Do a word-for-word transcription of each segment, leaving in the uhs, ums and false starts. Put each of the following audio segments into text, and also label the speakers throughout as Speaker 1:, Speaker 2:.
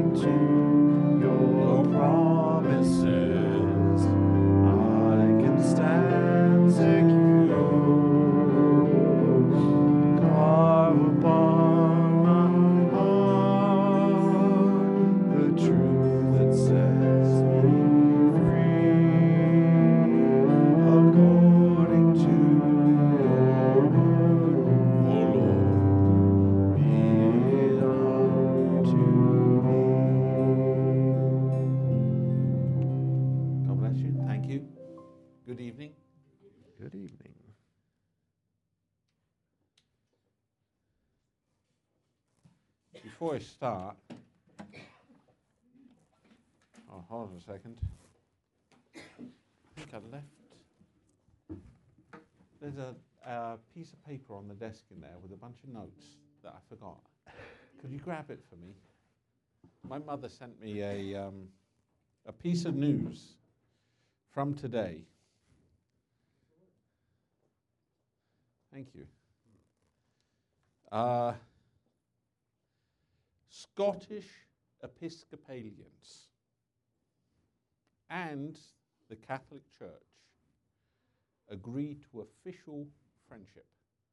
Speaker 1: to your promises, I can stand secure. Carve upon my heart the truth that sets me free, according to your word, O Lord, be it unto me.
Speaker 2: God bless you. Thank you. Good evening.
Speaker 1: Good evening.
Speaker 2: Before I start, oh, hold on a second. I think I left. There's a, a piece of paper on the desk in there with a bunch of notes that I forgot. Could you grab it for me? My mother sent me a um, a piece of news from today. Thank you. Uh, Scottish Episcopalians and the Catholic Church agree to official friendship.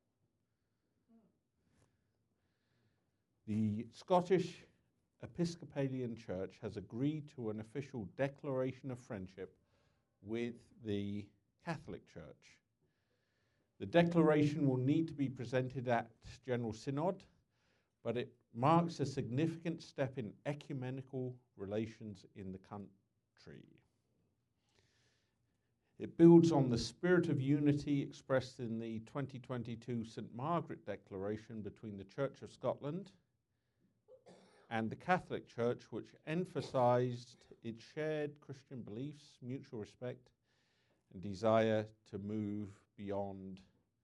Speaker 2: The Scottish Episcopalian Church has agreed to an official declaration of friendship with the Catholic Church. The declaration will need to be presented at General Synod, but it marks a significant step in ecumenical relations in the country. It builds on the spirit of unity expressed in the twenty twenty-two Saint Margaret Declaration between the Church of Scotland and the Catholic Church, which emphasized its shared Christian beliefs, mutual respect, and desire to move beyond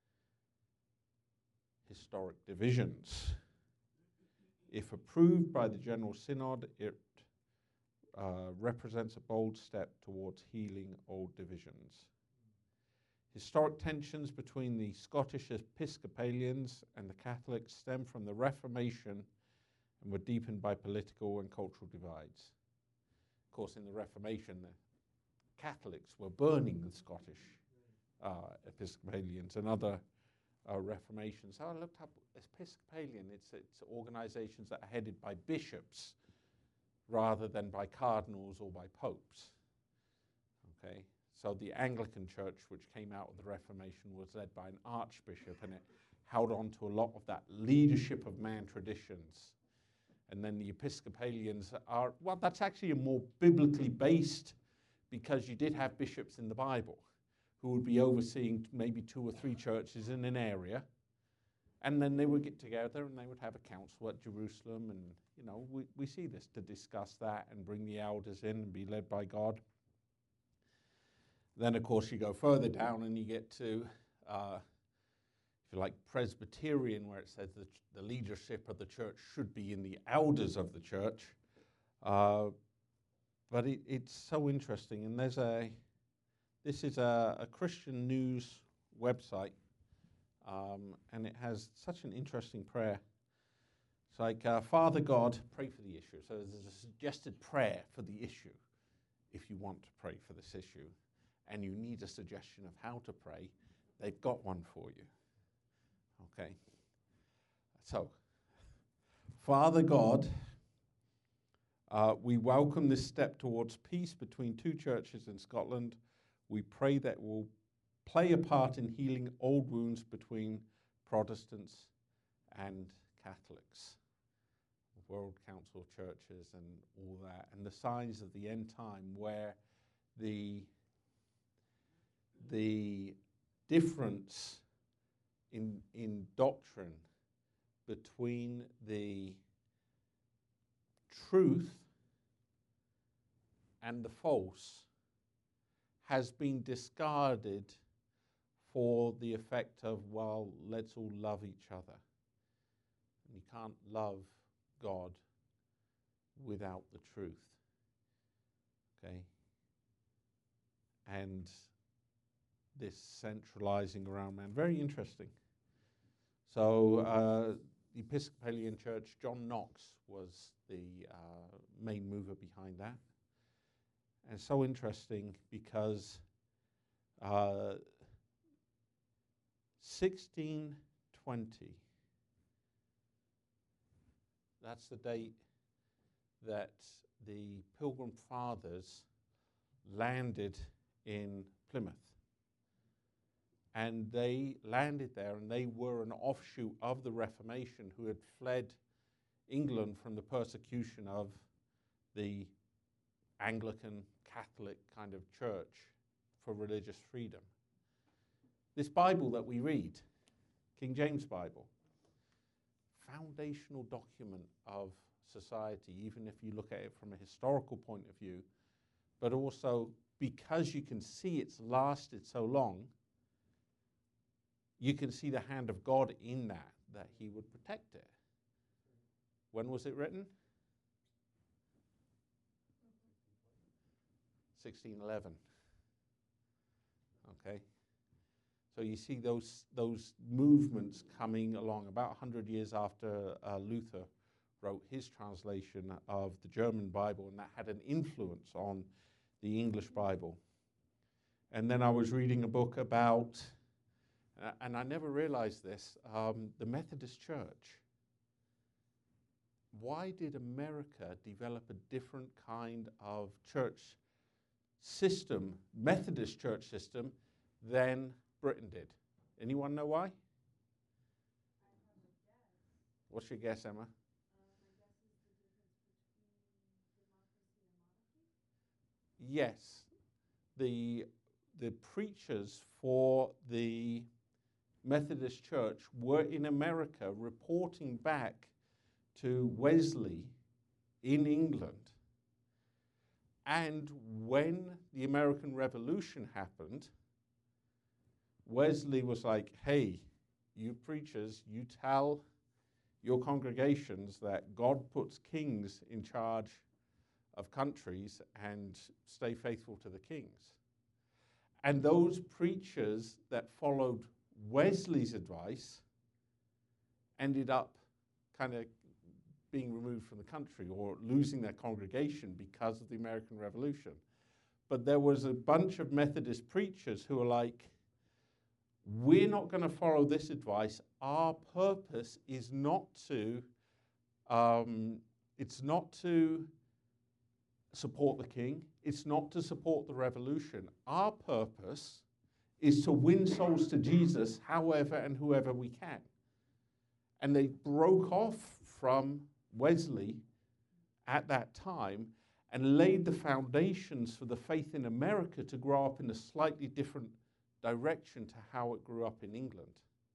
Speaker 2: historic divisions. If approved by the General Synod, it uh, represents a bold step towards healing old divisions. Historic tensions between the Scottish Episcopalians and the Catholics stem from the Reformation and were deepened by political and cultural divides. Of course, in the Reformation, the Catholics were burning the Scottish uh, Episcopalians and other uh, Reformations. So I looked up Episcopalian. It's, it's organizations that are headed by bishops rather than by cardinals or by popes. Okay, so the Anglican Church, which came out of the Reformation, was led by an archbishop, and it held on to a lot of that leadership of man traditions. And then the Episcopalians are, well, that's actually a more biblically based, because you did have bishops in the Bible who would be overseeing maybe two or three churches in an area, and then they would get together and they would have a council at Jerusalem, and you know, we, we see this, to discuss that and bring the elders in and be led by God. Then, of course, you go further down and you get to, uh, if you like, Presbyterian, where it says that the leadership of the church should be in the elders of the church. Uh, but it, it's so interesting, and there's a, this is a, a Christian news website, um, and it has such an interesting prayer. It's like, uh, Father God, pray for the issue. So there's a suggested prayer for the issue if you want to pray for this issue, and you need a suggestion of how to pray. They've got one for you. Okay. So, Father God, uh, we welcome this step towards peace between two churches in Scotland. We pray that will play a part in healing old wounds between Protestants and Catholics, World Council of Churches and all that, and the signs of the end time, where the, the difference in, in doctrine between the truth and the false has been discarded for the effect of, well, let's all love each other. And you can't love God without the truth. Okay? And this centralizing around man, very interesting. So uh, the Episcopalian Church. John Knox was the uh, main mover behind that. And it's so interesting because uh, sixteen twenty, that's the date that the Pilgrim Fathers landed in Plymouth. And they landed there, and they were an offshoot of the Reformation who had fled England from the persecution of the Anglican Catholic kind of church for religious freedom. This Bible that we read, King James Bible, foundational document of society, even if you look at it from a historical point of view, but also because you can see it's lasted so long, you can see the hand of God in that, that he would protect it. When was it written? sixteen eleven. Okay. So you see those, those movements coming along about one hundred years after uh, Luther wrote his translation of the German Bible, and that had an influence on the English Bible. And then I was reading a book about, uh, and I never realized this, um, the Methodist Church. Why did America develop a different kind of church system, Methodist church system, than Britain did? Anyone know why? What's your guess, Emma? Yes, the, the preachers for the Methodist Church were in America reporting back to Wesley in England. And when the American Revolution happened, Wesley was like, hey, you preachers, you tell your congregations that God puts kings in charge of countries and stay faithful to the kings. And those preachers that followed Wesley's advice ended up kind of being removed from the country or losing their congregation because of the American Revolution. But there was a bunch of Methodist preachers who were like, we're not going to follow this advice. Our purpose is not to, um, it's not to support the king. It's not to support the revolution. Our purpose is to win souls to Jesus however and whoever we can. And they broke off from Wesley at that time and laid the foundations for the faith in America to grow up in a slightly different direction to how it grew up in England.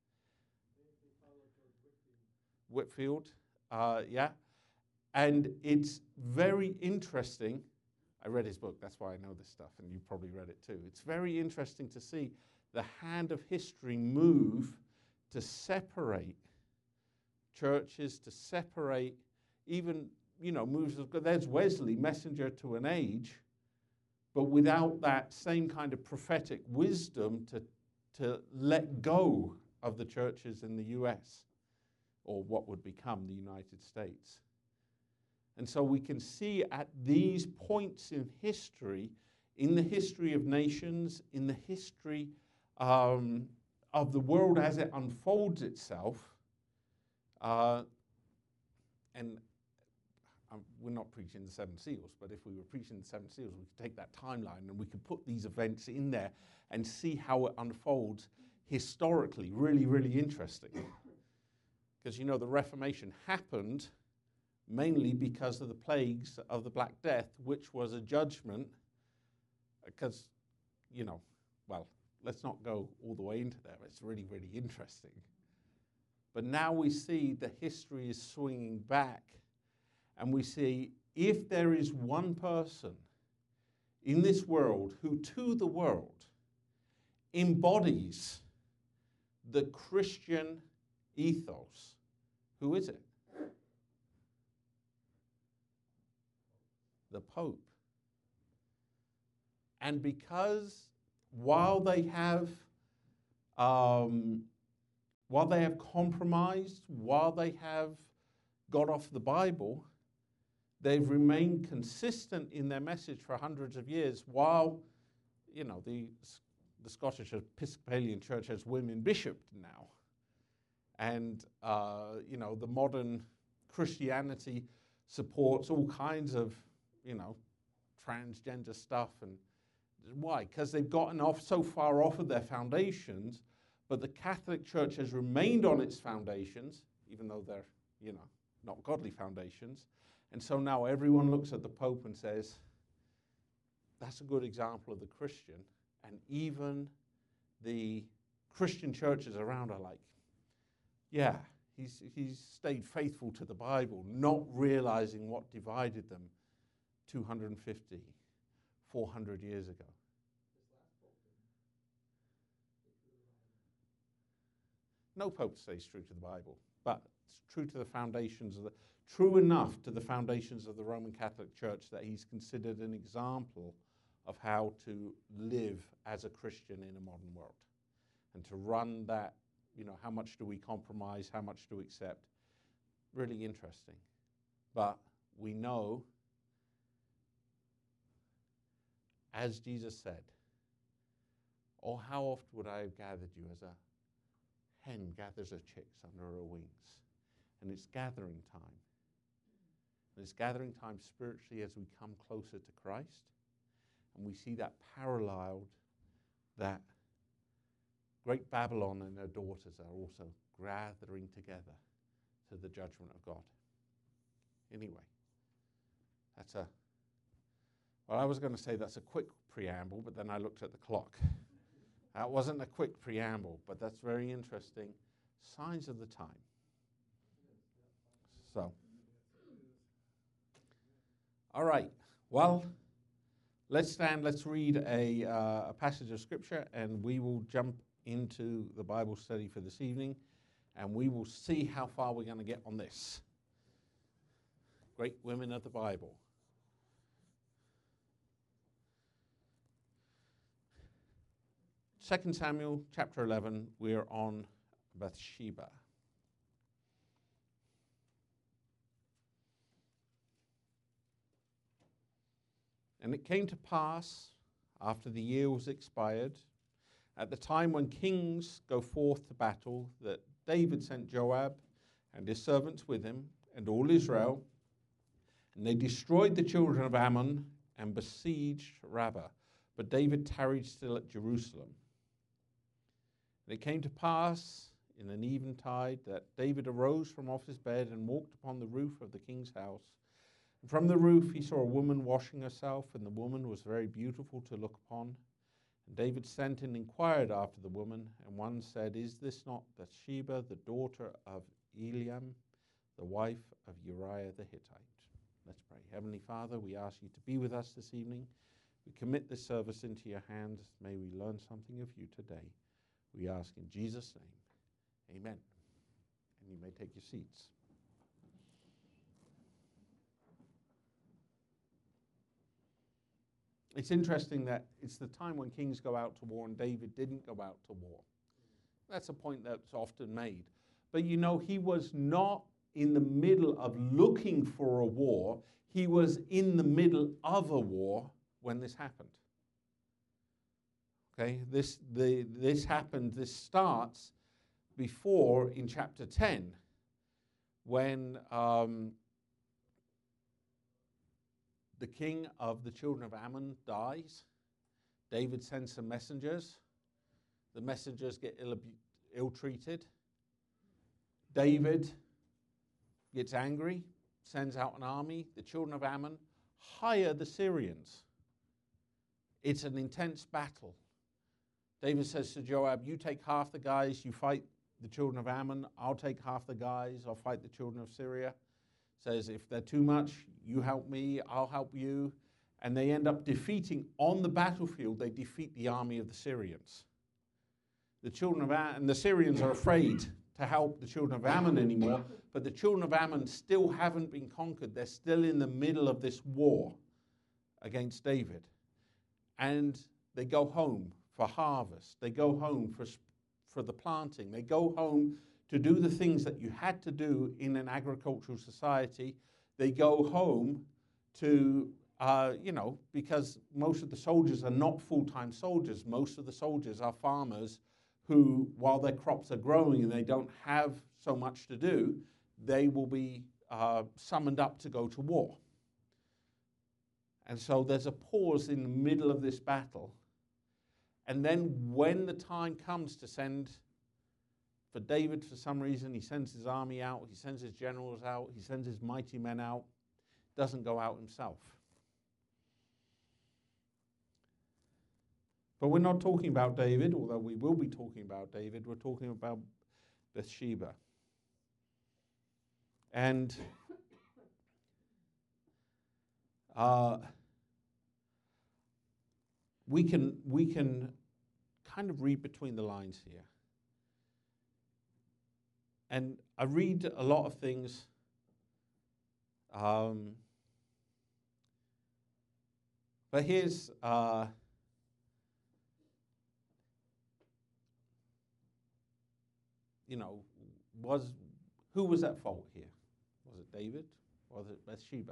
Speaker 2: Whitfield, uh, yeah. And it's very interesting. I read his book, that's why I know this stuff, and you probably read it too. It's very interesting to see the hand of history move to separate churches, to separate even, you know, moves of God. There's Wesley, messenger to an age, but without that same kind of prophetic wisdom to, to let go of the churches in the U S, or what would become the United States. And so we can see at these points in history, in the history of nations, in the history um, of the world as it unfolds itself, uh, and um, we're not preaching the seven seals, but if we were preaching the seven seals, we could take that timeline and we could put these events in there and see how it unfolds historically. Really, really interesting. Because, you know, the Reformation happened mainly because of the plagues of the Black Death, which was a judgment, because, you know, well, let's not go all the way into there. It's really, really interesting. But now we see the history is swinging back, and we see if there is one person in this world who to the world embodies the Christian ethos, who is it? The Pope. And because while they have um, while they have compromised, while they have got off the Bible, they've remained consistent in their message for hundreds of years, while, you know, the, the Scottish Episcopalian Church has women bishops now. And, uh, you know, the modern Christianity supports all kinds of, you know, transgender stuff. And why? Because they've gotten off so far off of their foundations, but the Catholic Church has remained on its foundations, even though they're, you know, not godly foundations. And so now everyone looks at the Pope and says, that's a good example of the Christian. And even the Christian churches around are like, yeah, he's, he's stayed faithful to the Bible, not realizing what divided them two hundred fifty, four hundred years ago. No pope stays true to the Bible, but it's true to the foundations of the, true enough to the foundations of the Roman Catholic Church that he's considered an example of how to live as a Christian in a modern world. And to run that, you know, how much do we compromise, how much do we accept? Really interesting. But we know, as Jesus said, oh, how oft would I have gathered you as a hen gathers her chicks under her wings. And it's gathering time. And it's gathering time spiritually as we come closer to Christ. And we see that paralleled, that great Babylon and her daughters are also gathering together to the judgment of God. Anyway, that's a, well, I was going to say that's a quick preamble, but then I looked at the clock. That wasn't a quick preamble, but that's very interesting. Signs of the time. So, all right. Well, let's stand. Let's read a, uh, a passage of Scripture, and we will jump into the Bible study for this evening, and we will see how far we're going to get on this. Great women of the Bible. Second Samuel chapter eleven, we're on Bathsheba. And it came to pass, after the year was expired, at the time when kings go forth to battle, that David sent Joab and his servants with him, and all Israel, and they destroyed the children of Ammon and besieged Rabbah. But David tarried still at Jerusalem. And it came to pass in an eventide that David arose from off his bed and walked upon the roof of the king's house. And from the roof he saw a woman washing herself, and the woman was very beautiful to look upon. And David sent and inquired after the woman, and one said, "Is this not Bathsheba, the daughter of Eliam, the wife of Uriah the Hittite?" Let's pray. Heavenly Father, we ask you to be with us this evening. We commit this service into your hands. May we learn something of you today. We ask in Jesus' name. Amen. And you may take your seats. It's interesting that it's the time when kings go out to war and David didn't go out to war. That's a point that's often made. But you know, he was not in the middle of looking for a war. He was in the middle of a war when this happened. Okay, this, the, this happened, this starts before in chapter ten, when um, the king of the children of Ammon dies. David sends some messengers. The messengers get ill, ill-treated. David gets angry, sends out an army. The children of Ammon hire the Syrians. It's an intense battle. David says to Joab, "You take half the guys, you fight the children of Ammon. I'll take half the guys, I'll fight the children of Syria." Says, if they're too much, you help me, I'll help you. And they end up defeating, on the battlefield, they defeat the army of the Syrians. The children of Ammon, and the Syrians are afraid to help the children of Ammon anymore, but the children of Ammon still haven't been conquered. They're still in the middle of this war against David. And they go home for harvest. They go home for, for the planting. They go home to do the things that you had to do in an agricultural society. They go home to, uh, you know, because most of the soldiers are not full-time soldiers. Most of the soldiers are farmers who, while their crops are growing and they don't have so much to do, they will be uh, summoned up to go to war. And so there's a pause in the middle of this battle. And then when the time comes to send, for David, for some reason, he sends his army out, he sends his generals out, he sends his mighty men out, doesn't go out himself. But we're not talking about David, although we will be talking about David. We're talking about Bathsheba. And uh, we can we can kind of read between the lines here. And I read a lot of things um, but here's uh, you know, was who was at fault here? Was it David? Or was it Bathsheba?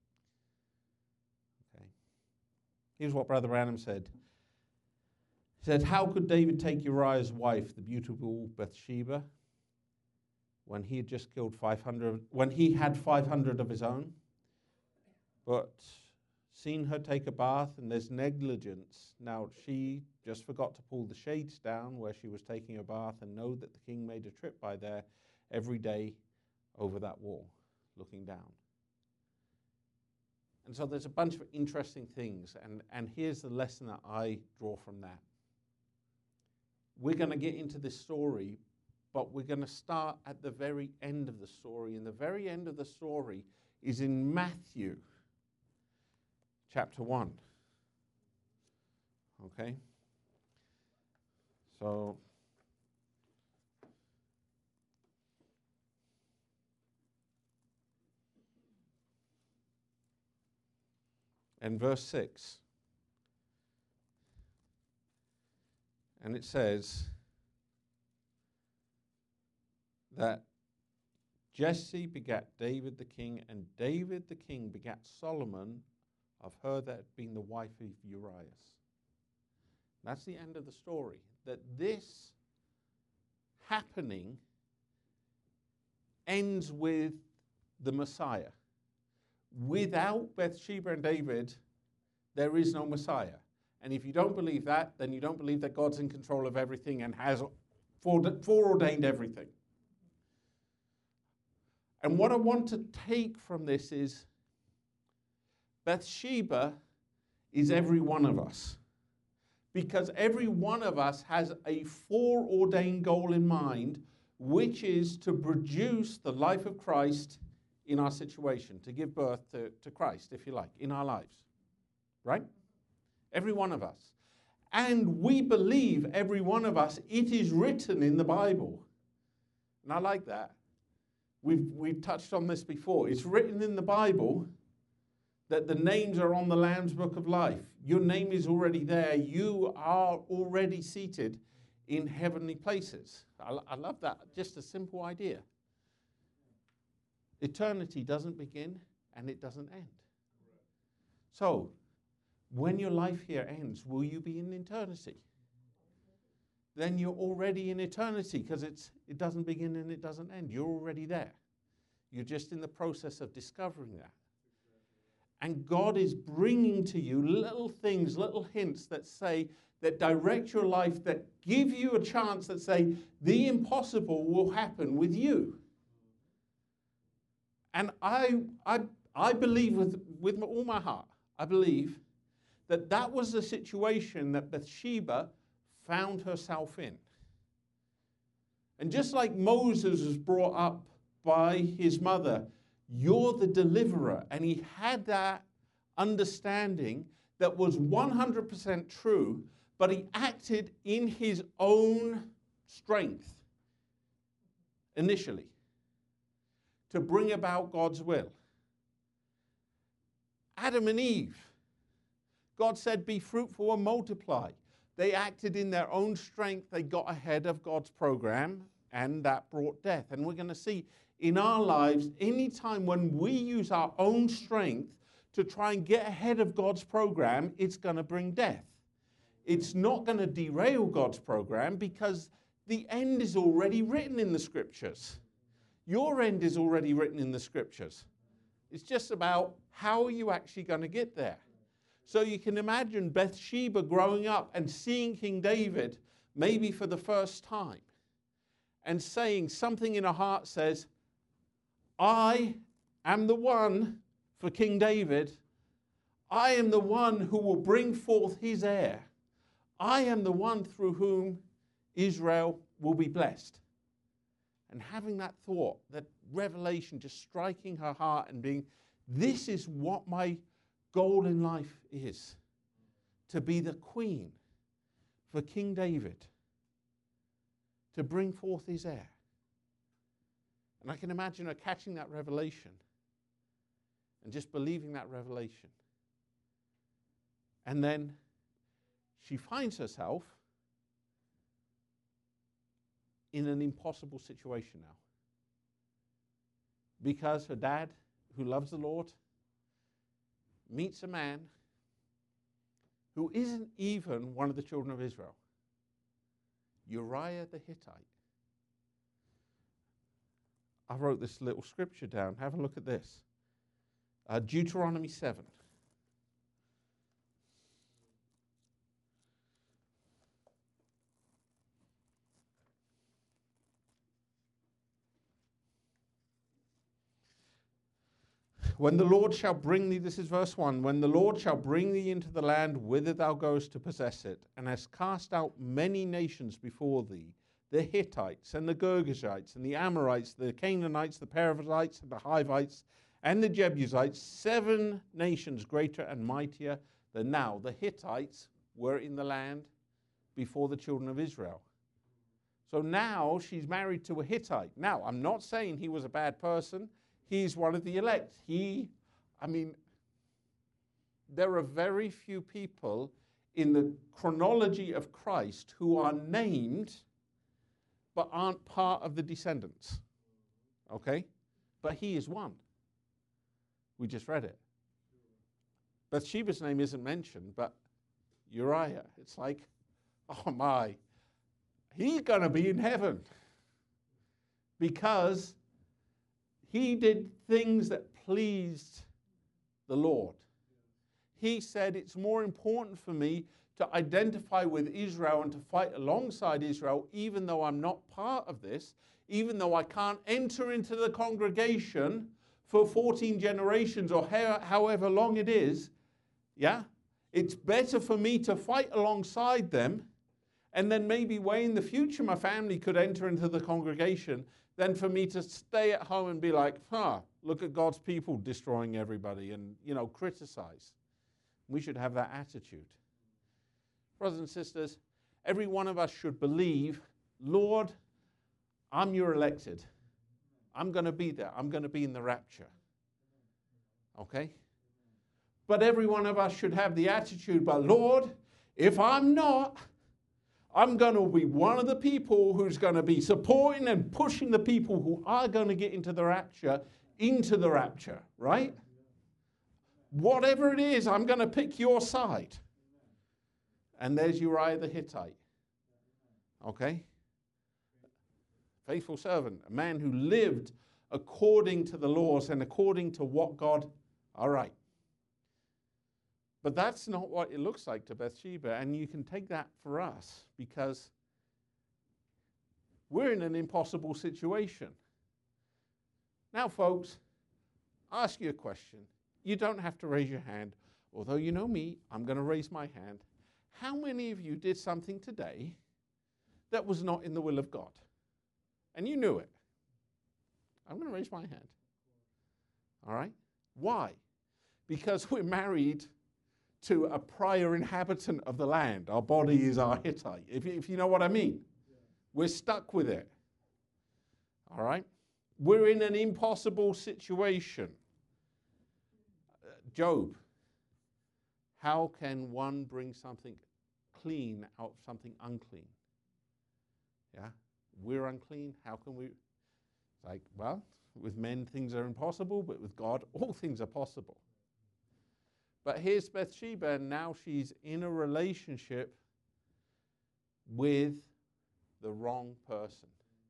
Speaker 2: Okay. Here's what Brother Branham said. He said, how could David take Uriah's wife, the beautiful Bathsheba, when he had just killed five hundred, when he had five hundred of his own? But seen her take a bath, and there's negligence. Now, she just forgot to pull the shades down where she was taking a bath, and know that the king made a trip by there every day over that wall, looking down. And so there's a bunch of interesting things, and, and here's the lesson that I draw from that. We're going to get into this story, but we're going to start at the very end of the story, and the very end of the story is in Matthew chapter one. Okay? So, and verse six. And it says that Jesse begat David the king, and David the king begat Solomon of her that had been the wife of Urias. That's the end of the story. That this happening ends with the Messiah. Without Bathsheba and David, there is no Messiah. And if you don't believe that, then you don't believe that God's in control of everything and has foreordained everything. And what I want to take from this is Bathsheba is every one of us. Because every one of us has a foreordained goal in mind, which is to produce the life of Christ in our situation, to give birth to, to Christ, if you like, in our lives. Right? Every one of us. And we believe, every one of us, it is written in the Bible. And I like that. We've, we've touched on this before. It's written in the Bible that the names are on the Lamb's Book of Life. Your name is already there. You are already seated in heavenly places. I, I love that. Just a simple idea. Eternity doesn't begin and it doesn't end. So, when your life here ends, will you be in eternity? Then you're already in eternity, because it's it doesn't begin and it doesn't end. You're already there. You're just in the process of discovering that. And God is bringing to you little things, little hints that say, that direct your life, that give you a chance, that say, the impossible will happen with you. And I, I, I believe with, with all my heart, I believe that that was the situation that Bathsheba found herself in. And just like Moses was brought up by his mother, you're the deliverer, and he had that understanding that was one hundred percent true, but he acted in his own strength initially to bring about God's will. Adam and Eve, God said, be fruitful and multiply. They acted in their own strength. They got ahead of God's program, and that brought death. And we're going to see in our lives, anytime when we use our own strength to try and get ahead of God's program, it's going to bring death. It's not going to derail God's program because the end is already written in the Scriptures. Your end is already written in the Scriptures. It's just about how are you actually going to get there. So you can imagine Bathsheba growing up and seeing King David maybe for the first time and saying something in her heart says, I am the one for King David. I am the one who will bring forth his heir. I am the one through whom Israel will be blessed. And having that thought, that revelation just striking her heart and being, this is what my goal in life is, to be the queen for King David, to bring forth his heir. And I can imagine her catching that revelation and just believing that revelation. And then she finds herself in an impossible situation now. Because her dad, who loves the Lord, meets a man who isn't even one of the children of Israel. Uriah the Hittite. I wrote this little scripture down. Have a look at this. Uh, Deuteronomy seven. When the Lord shall bring thee, this is verse one, when the Lord shall bring thee into the land whither thou goest to possess it, and hast cast out many nations before thee, the Hittites and the Girgashites and the Amorites, the Canaanites, the Perizzites and the Hivites and the Jebusites, seven nations greater and mightier than now. The Hittites were in the land before the children of Israel. So now she's married to a Hittite. Now, I'm not saying he was a bad person. He's one of the elect. He, I mean, there are very few people in the chronology of Christ who are named but aren't part of the descendants. Okay? But he is one. We just read it. Bathsheba's name isn't mentioned, but Uriah, it's like, oh my, he's going to be in heaven because he did things that pleased the Lord. He said, it's more important for me to identify with Israel and to fight alongside Israel, even though I'm not part of this, even though I can't enter into the congregation for fourteen generations or however long it is. Yeah? It's better for me to fight alongside them, and then maybe way in the future my family could enter into the congregation, than for me to stay at home and be like, huh, look at God's people destroying everybody and, you know, criticize. We should have that attitude. Brothers and sisters, every one of us should believe, Lord, I'm your elected. I'm going to be there. I'm going to be in the rapture. Okay? But every one of us should have the attitude, but Lord, if I'm not, I'm going to be one of the people who's going to be supporting and pushing the people who are going to get into the rapture, into the rapture, right? Whatever it is, I'm going to pick your side. And there's Uriah the Hittite. Okay? Faithful servant, a man who lived according to the laws and according to what God, all right. But that's not what it looks like to Bathsheba, and you can take that for us because we're in an impossible situation. Now, folks, I'll ask you a question. You don't have to raise your hand, although you know me, I'm going to raise my hand. How many of you did something today that was not in the will of God? And you knew it. I'm going to raise my hand. All right? Why? Because we're married to a prior inhabitant of the land. Our body is our Hittite, if, if you know what I mean. Yeah. We're stuck with it. All right? We're in an impossible situation. Uh, Job, how can one bring something clean out of something unclean. Yeah? We're unclean. How can we? It's like, well, with men things are impossible, but with God all things are possible. But here's Bathsheba, and now she's in a relationship with the wrong person.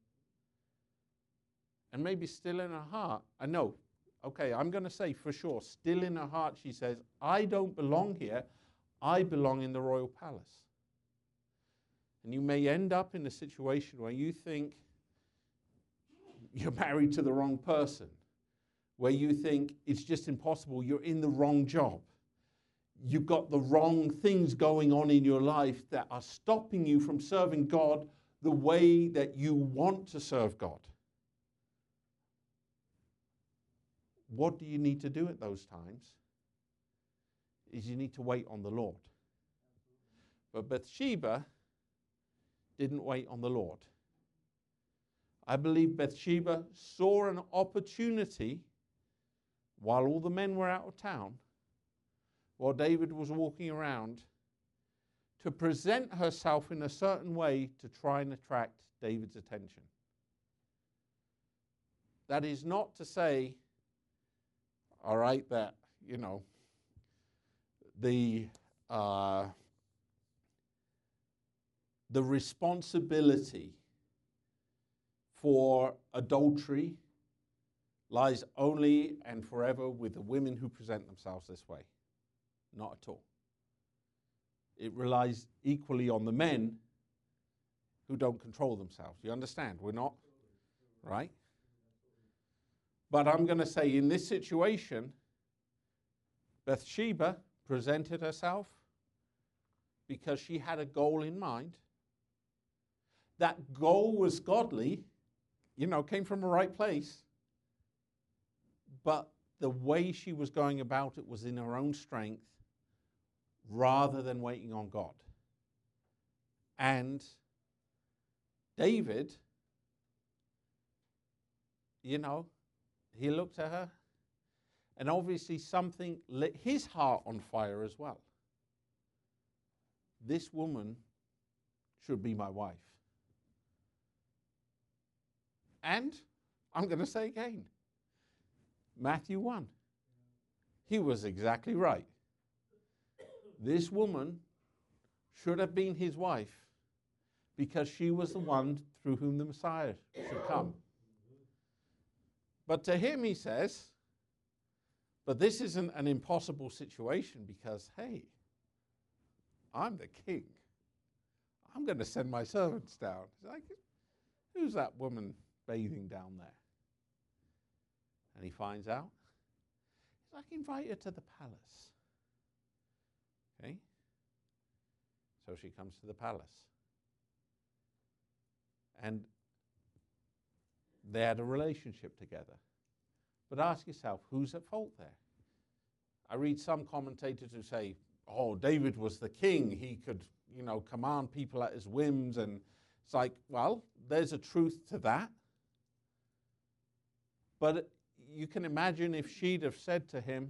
Speaker 2: And maybe still in her heart, I know, okay, I'm going to say for sure, still in her heart she says, I don't belong here, I belong in the royal palace. And you may end up in a situation where you think you're married to the wrong person, where you think it's just impossible, you're in the wrong job. You've got the wrong things going on in your life that are stopping you from serving God the way that you want to serve God. What do you need to do at those times? Is you need to wait on the Lord. But Bathsheba didn't wait on the Lord. I believe Bathsheba saw an opportunity while all the men were out of town, while David was walking around, to present herself in a certain way to try and attract David's attention. That is not to say, all right, that, you know, the uh, the responsibility for adultery lies only and forever with the women who present themselves this way. Not at all. It relies equally on the men who don't control themselves. You understand? We're not, right? But I'm going to say in this situation, Bathsheba presented herself because she had a goal in mind. That goal was godly, you know, came from the right place. But the way she was going about it was in her own strength rather than waiting on God. And David, you know, he looked at her, and obviously something lit his heart on fire as well. This woman should be my wife. And I'm going to say again, Matthew one, he was exactly right. This woman should have been his wife because she was the one through whom the Messiah should come. But to him he says, but this isn't an impossible situation because, hey, I'm the king. I'm going to send my servants down. It's like, who's that woman bathing down there? And he finds out. He's like, invite her to the palace. Okay? So she comes to the palace. And they had a relationship together. But ask yourself, who's at fault there? I read some commentators who say, oh, David was the king. He could, you know, command people at his whims. And it's like, well, there's a truth to that. But you can imagine if she'd have said to him,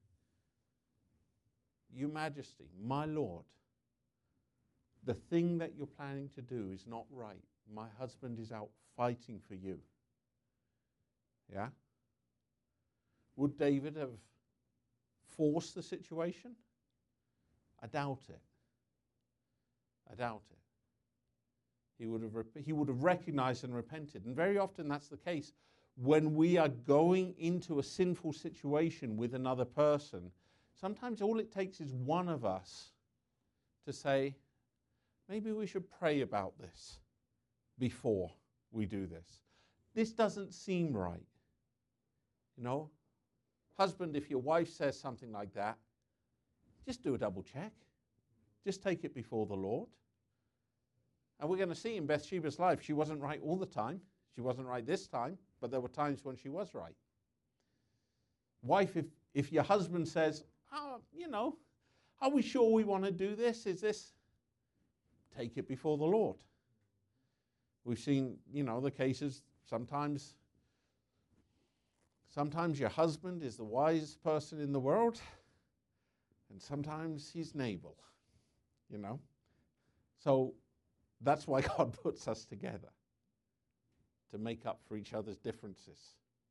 Speaker 2: Your Majesty, my Lord, the thing that you're planning to do is not right. My husband is out fighting for you. Yeah? Would David have forced the situation? I doubt it. I doubt it. He would have rep- he would have recognized and repented. And very often that's the case. When we are going into a sinful situation with another person, sometimes all it takes is one of us to say, maybe we should pray about this before we do this. This doesn't seem right. You know, husband, if your wife says something like that, just do a double check. Just take it before the Lord. And we're going to see in Bathsheba's life, she wasn't right all the time. She wasn't right this time, but there were times when she was right. Wife, if, if your husband says, oh, you know, are we sure we want to do this? Is this? Take it before the Lord. We've seen, you know, the cases sometimes, sometimes your husband is the wisest person in the world, and sometimes he's Nabal, you know. So that's why God puts us together, to make up for each other's differences.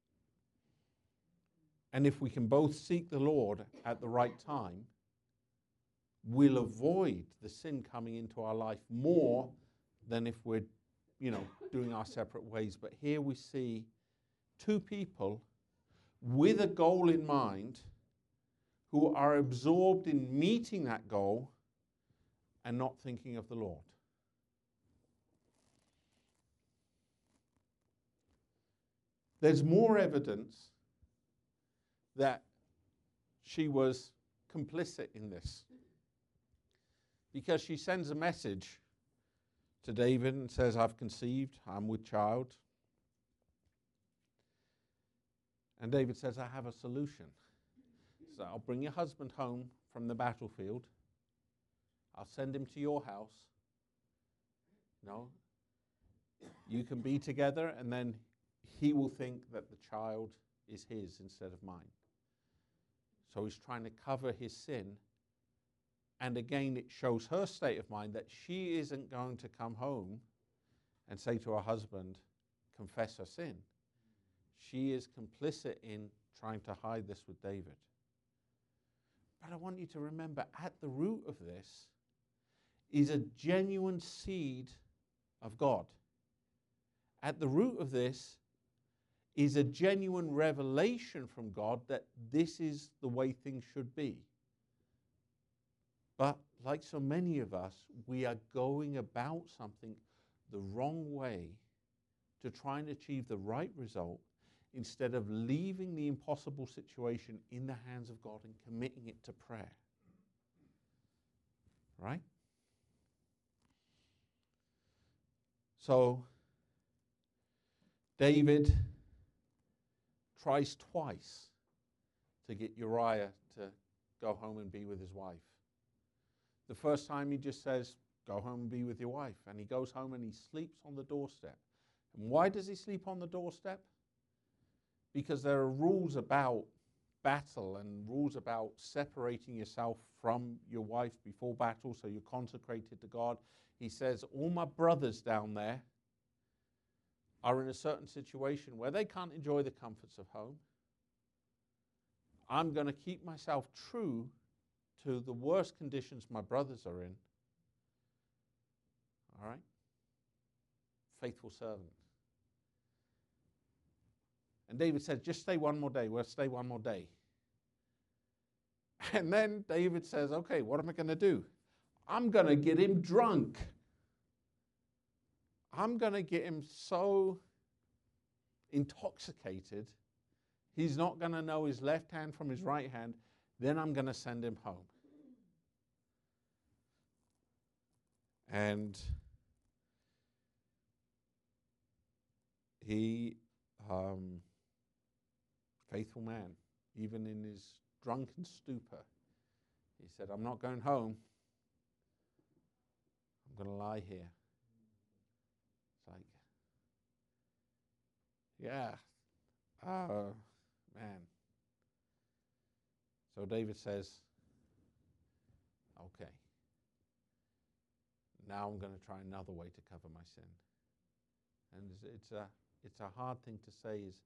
Speaker 2: And if we can both seek the Lord at the right time, we'll avoid the sin coming into our life more than if we're, you know, doing our separate ways. But here we see two people with a goal in mind who are absorbed in meeting that goal and not thinking of the Lord. There's more evidence that she was complicit in this, because she sends a message to David and says, I've conceived, I'm with child. And David says, I have a solution. So I'll bring your husband home from the battlefield. I'll send him to your house. You know, you can be together, and then he will think that the child is his instead of mine. So he's trying to cover his sin. And again, it shows her state of mind that she isn't going to come home and say to her husband, confess her sin. She is complicit in trying to hide this with David. But I want you to remember, at the root of this is a genuine seed of God. At the root of this is a genuine revelation from God that this is the way things should be. But like so many of us, we are going about something the wrong way to try and achieve the right result, instead of leaving the impossible situation in the hands of God and committing it to prayer. Right? So, David tries twice to get Uriah to go home and be with his wife. The first time he just says, go home and be with your wife. And he goes home and he sleeps on the doorstep. And why does he sleep on the doorstep? Because there are rules about battle and rules about separating yourself from your wife before battle, so you're consecrated to God. He says, all my brothers down there are in a certain situation where they can't enjoy the comforts of home. I'm going to keep myself true to the worst conditions my brothers are in. All right? Faithful servant. And David said, just stay one more day. We'll stay one more day. And then David says, okay, what am I going to do? I'm going to get him drunk. I'm going to get him so intoxicated, he's not going to know his left hand from his right hand. Then I'm going to send him home. And he, um, faithful man, even in his drunken stupor, he said, I'm not going home. I'm going to lie here. It's like, yeah, oh, man. So David says, okay, now I'm going to try another way to cover my sin. And it's, it's a it's a hard thing to say, is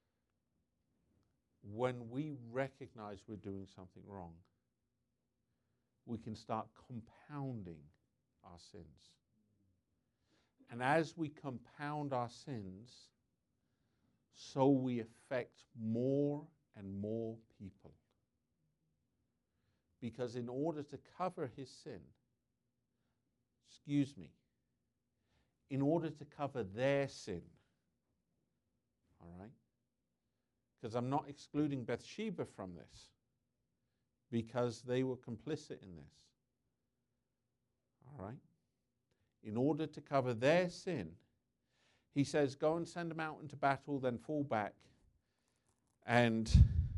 Speaker 2: when we recognize we're doing something wrong, we can start compounding our sins. And as we compound our sins, so we affect more and more people. Because in order to cover his sin, excuse me, in order to cover their sin, all right? Because I'm not excluding Bathsheba from this, because they were complicit in this, all right? In order to cover their sin, he says, go and send them out into battle, then fall back. And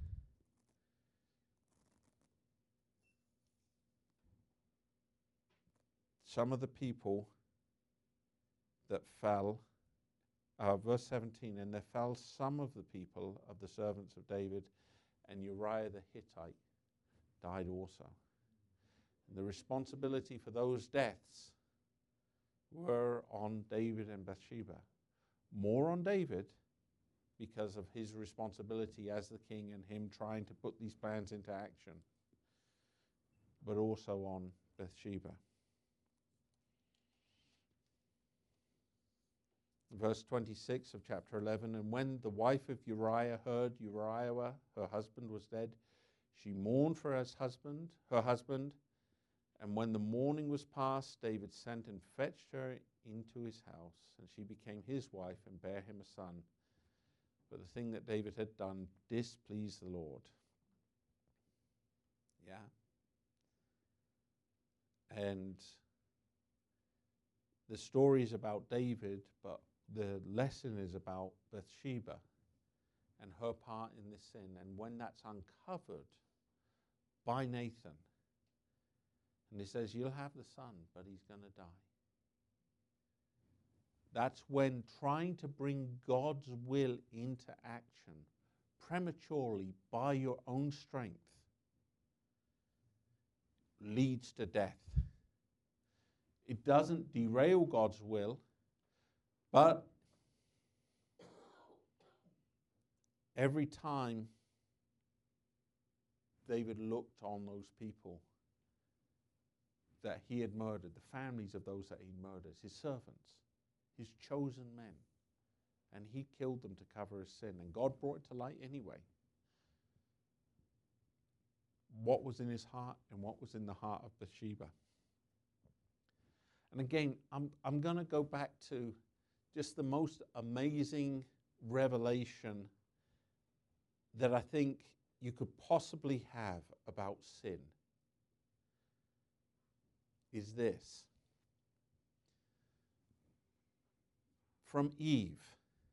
Speaker 2: some of the people that fell, uh, verse seventeen, and there fell some of the people of the servants of David, and Uriah the Hittite died also. And the responsibility for those deaths were on David and Bathsheba. More on David because of his responsibility as the king and him trying to put these plans into action, but also on Bathsheba. Verse twenty-six of chapter eleven, and when the wife of Uriah heard Uriah, her husband, was dead, she mourned for his husband, her husband, and when the mourning was past, David sent and fetched her into his house, and she became his wife and bare him a son. But the thing that David had done displeased the Lord. Yeah. And the story is about David, but the lesson is about Bathsheba and her part in this sin. And when that's uncovered by Nathan, and he says, you'll have the son, but he's going to die. That's when trying to bring God's will into action prematurely by your own strength leads to death. It doesn't derail God's will, but every time David looked on those people that he had murdered, the families of those that he murdered, his servants, his chosen men, and he killed them to cover his sin, and God brought it to light anyway. What was in his heart and what was in the heart of Bathsheba. And again, I'm, I'm going to go back to just the most amazing revelation that I think you could possibly have about sin is this. From Eve,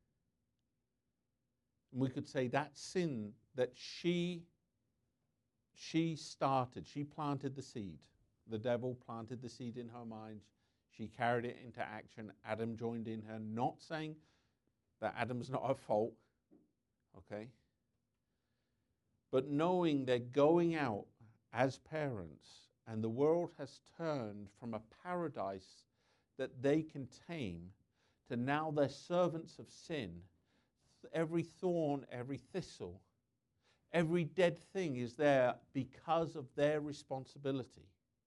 Speaker 2: and we could say that sin that she, she started, she planted the seed. The devil planted the seed in her mind. She carried it into action. Adam joined in her, not saying that Adam's not her fault, okay? But knowing they're going out as parents, and the world has turned from a paradise that they can tame to now they're servants of sin. Every thorn, every thistle, every dead thing is there because of their responsibility.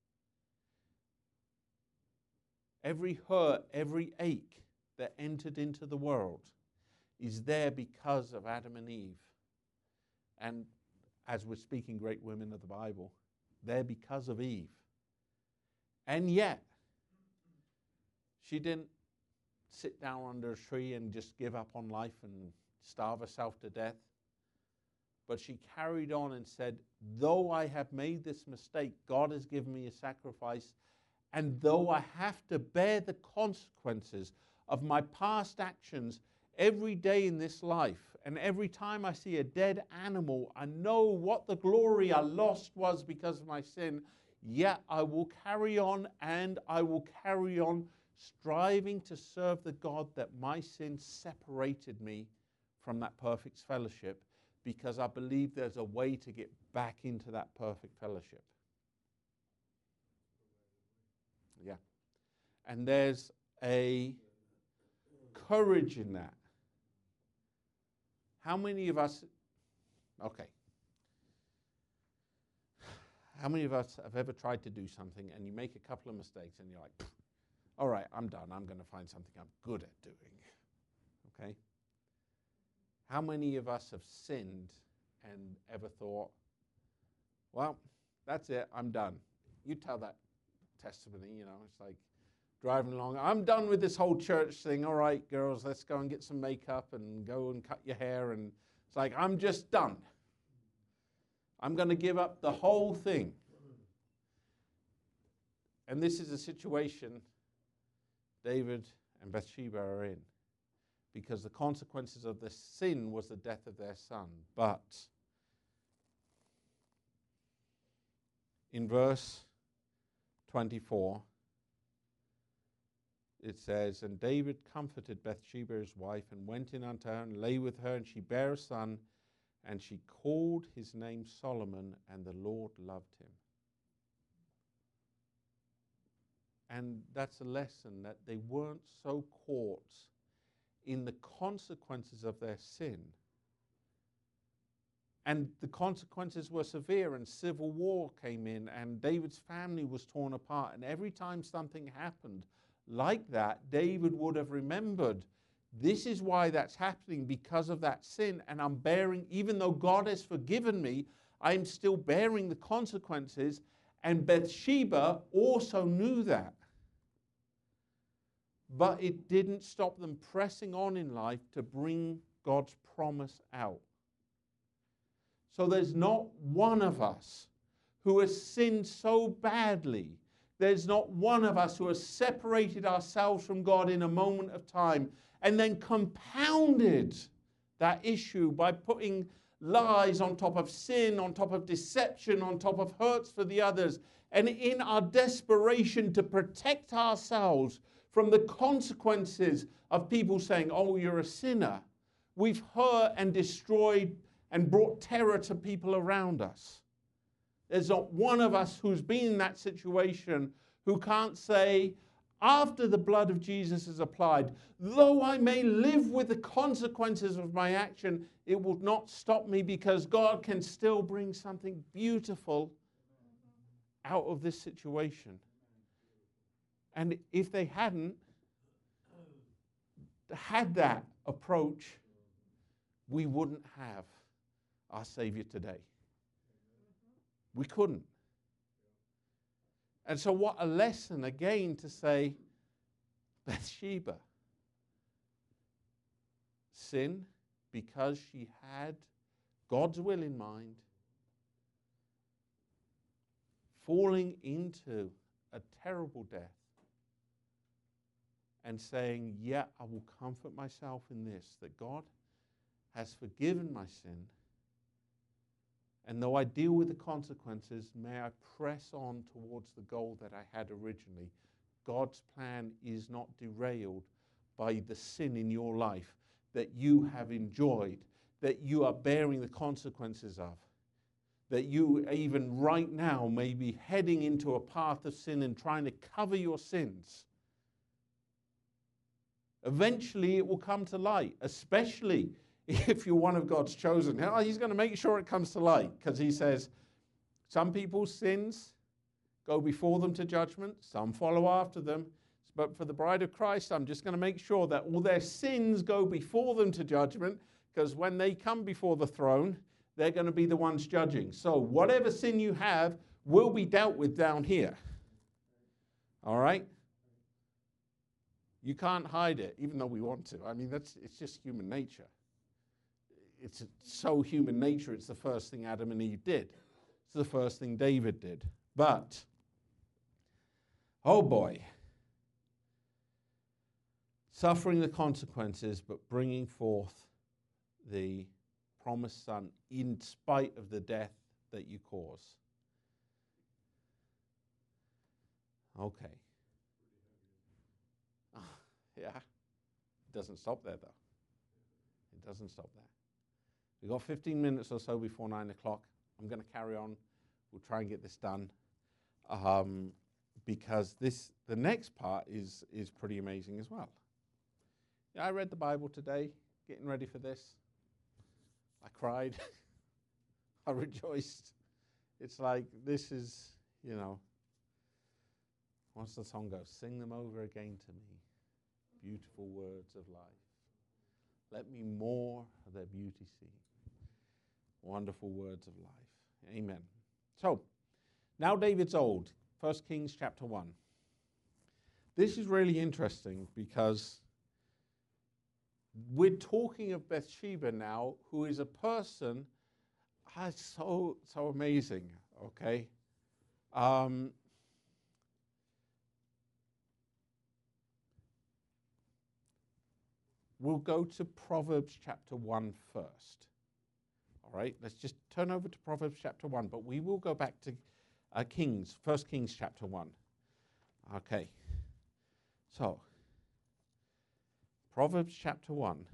Speaker 2: Every hurt, every ache that entered into the world is there because of Adam and Eve. And as we're speaking great women of the Bible, they're because of Eve. And yet, she didn't sit down under a tree and just give up on life and starve herself to death. But she carried on and said, though I have made this mistake, God has given me a sacrifice. And though I have to bear the consequences of my past actions every day in this life, and every time I see a dead animal, I know what the glory I lost was because of my sin, yet I will carry on, and I will carry on striving to serve the God that my sin separated me from that perfect fellowship, because I believe there's a way to get back into that perfect fellowship. Yeah. And there's a courage in that. How many of us, okay, how many of us have ever tried to do something and you make a couple of mistakes and you're like, all right, I'm done. I'm going to find something I'm good at doing. Okay? How many of us have sinned and ever thought, well, that's it, I'm done. You tell that testimony, you know, it's like driving along. I'm done with this whole church thing. All right, girls, let's go and get some makeup and go and cut your hair. And it's like, I'm just done. I'm going to give up the whole thing. And this is a situation David and Bathsheba are in, because the consequences of the sin was the death of their son. But in verse twenty-four, it says, and David comforted Bathsheba his wife, and went in unto her, and lay with her, and she bare a son, and she called his name Solomon, and the Lord loved him. And that's a lesson, that they weren't so caught in the consequences of their sin. And the consequences were severe, and civil war came in, and David's family was torn apart. And every time something happened like that, David would have remembered, this is why that's happening, because of that sin. And I'm bearing, even though God has forgiven me, I'm still bearing the consequences. And Bathsheba also knew that. But it didn't stop them pressing on in life to bring God's promise out. So there's not one of us who has sinned so badly. There's not one of us who has separated ourselves from God in a moment of time and then compounded that issue by putting lies on top of sin, on top of deception, on top of hurts for the others. And in our desperation to protect ourselves from the consequences of people saying, oh, you're a sinner, we've hurt and destroyed and brought terror to people around us. There's not one of us who's been in that situation who can't say, after the blood of Jesus is applied, though I may live with the consequences of my action, it will not stop me, because God can still bring something beautiful out of this situation. And if they hadn't had that approach, we wouldn't have our Savior today. We couldn't. And so what a lesson again to say, Bathsheba sinned because she had God's will in mind, falling into a terrible death and saying, yeah, I will comfort myself in this, that God has forgiven my sin. And though I deal with the consequences, may I press on towards the goal that I had originally. God's plan is not derailed by the sin in your life that you have enjoyed, that you are bearing the consequences of, that you even right now may be heading into a path of sin and trying to cover your sins. Eventually it will come to light, especially if you're one of God's chosen. He's going to make sure it comes to light, because he says some people's sins go before them to judgment, some follow after them. But for the bride of Christ, I'm just going to make sure that all their sins go before them to judgment, because when they come before the throne, they're going to be the ones judging. So whatever sin you have will be dealt with down here. All right? You can't hide it, even though we want to. I mean, that's it's just human nature. It's so human nature, it's the first thing Adam and Eve did. It's the first thing David did. But, oh boy, suffering the consequences, but bringing forth the promised son in spite of the death that you cause. Okay. Yeah. It doesn't stop there, though. It doesn't stop there. We've got fifteen minutes or so before nine o'clock. I'm going to carry on. We'll try and get this done. Um, because this, the next part is, is pretty amazing as well. Yeah, I read the Bible today, getting ready for this. I cried. I rejoiced. It's like, this is, you know, what's the song go? Sing them over again to me, beautiful words of life. Let me more of their beauty see. Wonderful words of life. Amen. So, now David's old. First Kings chapter one. This is really interesting because we're talking of Bathsheba now, who is a person, ah, so, so amazing, okay? Um, we'll go to Proverbs chapter one first. All right, let's just turn over to Proverbs chapter one, but we will go back to uh, Kings, First Kings chapter one. Okay, so Proverbs chapter one.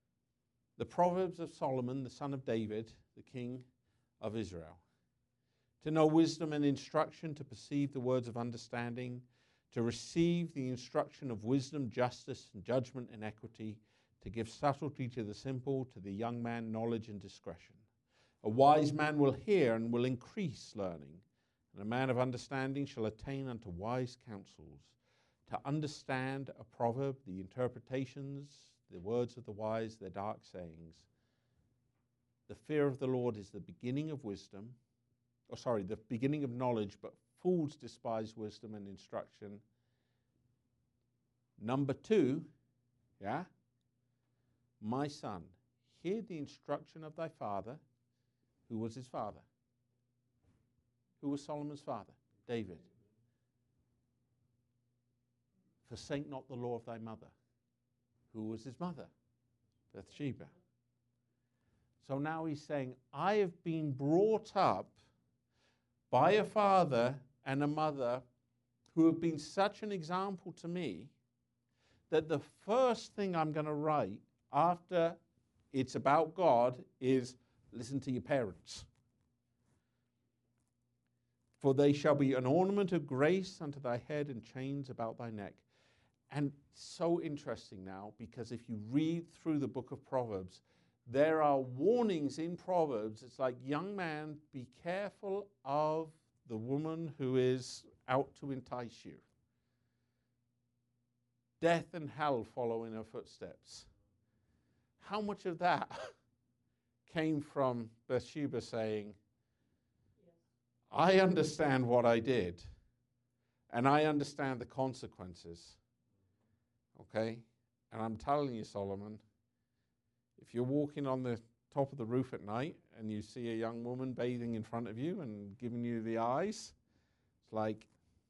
Speaker 2: The Proverbs of Solomon, the son of David, the king of Israel. to know wisdom and instruction, to perceive the words of understanding, to receive the instruction of wisdom, justice, and judgment and equity, to give subtlety to the simple, to the young man knowledge and discretion. A wise man will hear and will increase learning, and a man of understanding shall attain unto wise counsels. To understand a proverb, the interpretations, the words of the wise, their dark sayings. The fear of the Lord is the beginning of wisdom, or sorry, the beginning of knowledge, but fools despise wisdom and instruction. Number two, yeah, my son, hear the instruction of thy father. Who was his father? Who was Solomon's father? David. Forsake not the law of thy mother. Who was his mother? Bathsheba. So now he's saying, I have been brought up by a father and a mother who have been such an example to me that the first thing I'm going to write after it's about God is listen to your parents. For they shall be an ornament of grace unto thy head and chains about thy neck. And so interesting now, because if you read through the book of Proverbs, there are warnings in Proverbs. It's like, young man, be careful of the woman who is out to entice you. Death and hell follow in her footsteps. How much of that came from Bathsheba saying, I understand what I did, and I understand the consequences. Okay? And I'm telling you, Solomon, if you're walking on the top of the roof at night and you see a young woman bathing in front of you and giving you the eyes, it's like,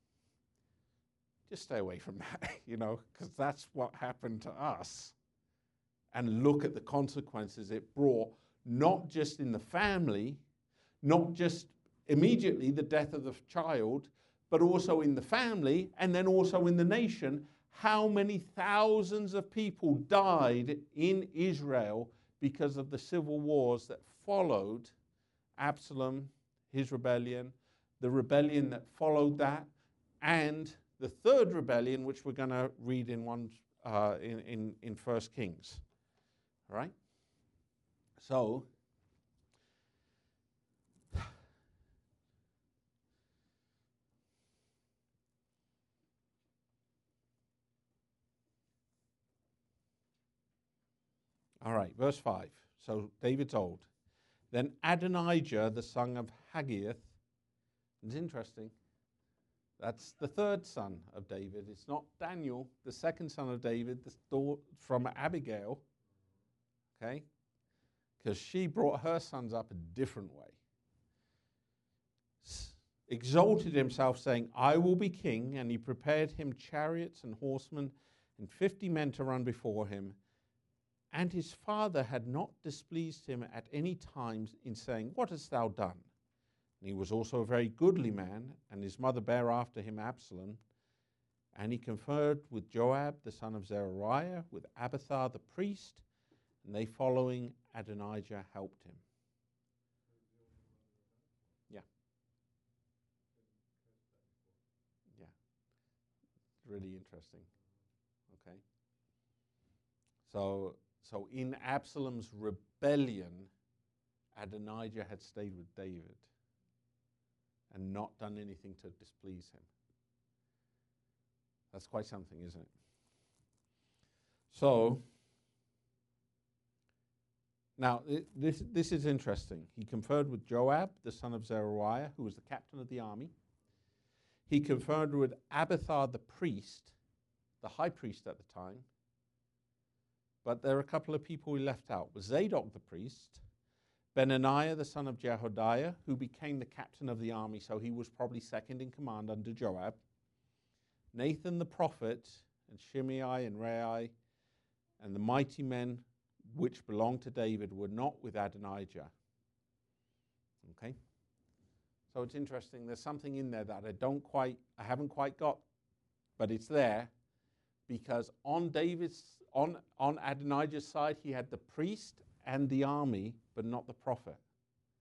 Speaker 2: just stay away from that, you know, because that's what happened to us. And look at the consequences it brought, not just in the family, not just immediately the death of the child, but also in the family and then also in the nation. How many thousands of people died in Israel because of the civil wars that followed Absalom, his rebellion, the rebellion that followed that, and the third rebellion, which we're going to read in one uh, in, in, in First Kings. All right? So, all right, verse five. So David's old. Then Adonijah, the son of Haggith, it's interesting, that's the third son of David. It's not Daniel, the second son of David, the daughter from Abigail, okay? Because she brought her sons up a different way. S- exalted himself, saying, I will be king, and he prepared him chariots and horsemen and fifty men to run before him. And his father had not displeased him at any time in saying, what hast thou done? And he was also a very goodly man, and his mother bare after him Absalom. And he conferred with Joab, the son of Zeruiah, with Abiathar the priest, and they following Adonijah helped him. Yeah. Yeah. Really interesting. Okay. So, so in Absalom's rebellion, Adonijah had stayed with David and not done anything to displease him. That's quite something, isn't it? So, now this, this is interesting. He conferred with Joab, the son of Zeruiah, who was the captain of the army. He conferred with Abiathar the priest, the high priest at the time. But there are a couple of people he left out. Zadok the priest, Benaniah the son of Jehoiada, who became the captain of the army, so he was probably second in command under Joab, Nathan the prophet, and Shimei and Rei, and the mighty men which belonged to David were not with Adonijah. Okay? So it's interesting. There's something in there that I don't quite, I haven't quite got, but it's there, because on David's, on, on Adonijah's side, he had the priest and the army, but not the prophet.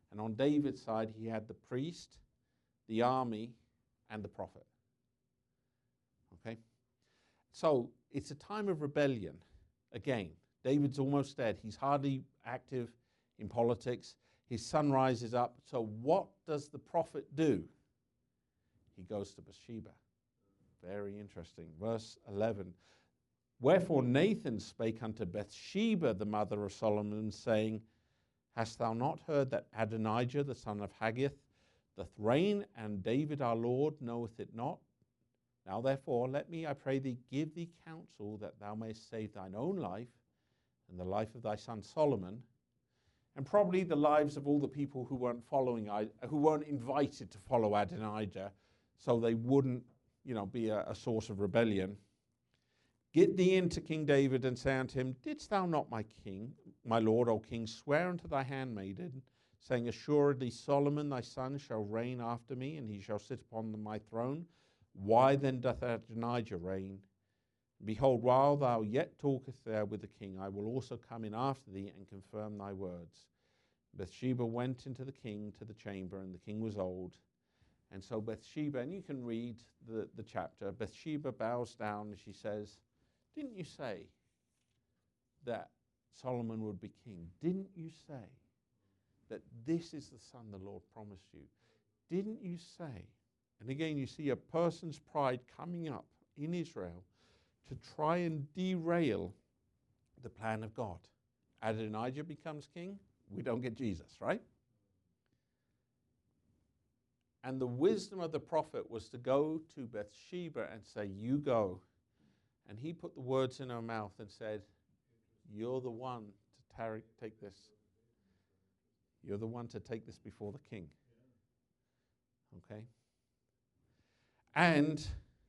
Speaker 2: And on David's side, he had the priest, the army, and the prophet. Okay? So it's a time of rebellion. Again, David's almost dead. He's hardly active in politics. His son rises up. So what does the prophet do? He goes to Bathsheba. Very interesting. Verse eleven. Wherefore Nathan spake unto Bathsheba, the mother of Solomon, saying, Hast thou not heard that Adonijah, the son of Haggith, doth reign, and David our Lord knoweth it not? Now therefore, let me, I pray thee, give thee counsel that thou mayest save thine own life and the life of thy son Solomon, and probably the lives of all the people who weren't following, who weren't invited to follow Adonijah, so they wouldn't, you know, be a, a source of rebellion. Get thee into King David, and say unto him, Didst thou not, my king, my lord, O king, swear unto thy handmaiden, saying, Assuredly Solomon thy son shall reign after me, and he shall sit upon my throne? Why then doth Adonijah reign? Behold, while thou yet talkest there with the king, I will also come in after thee and confirm thy words. Bathsheba went into the king to the chamber, and the king was old. And so Bathsheba, and you can read the, the chapter, Bathsheba bows down and she says, Didn't you say that Solomon would be king? Didn't you say that this is the son the Lord promised you? Didn't you say? And again, you see a person's pride coming up in Israel to try and derail the plan of God. Adonijah becomes king, we don't get Jesus, right? And the wisdom of the prophet was to go to Bathsheba and say, You go. And he put the words in her mouth and said, You're the one to tar- take this. You're the one to take this before the king. Okay? And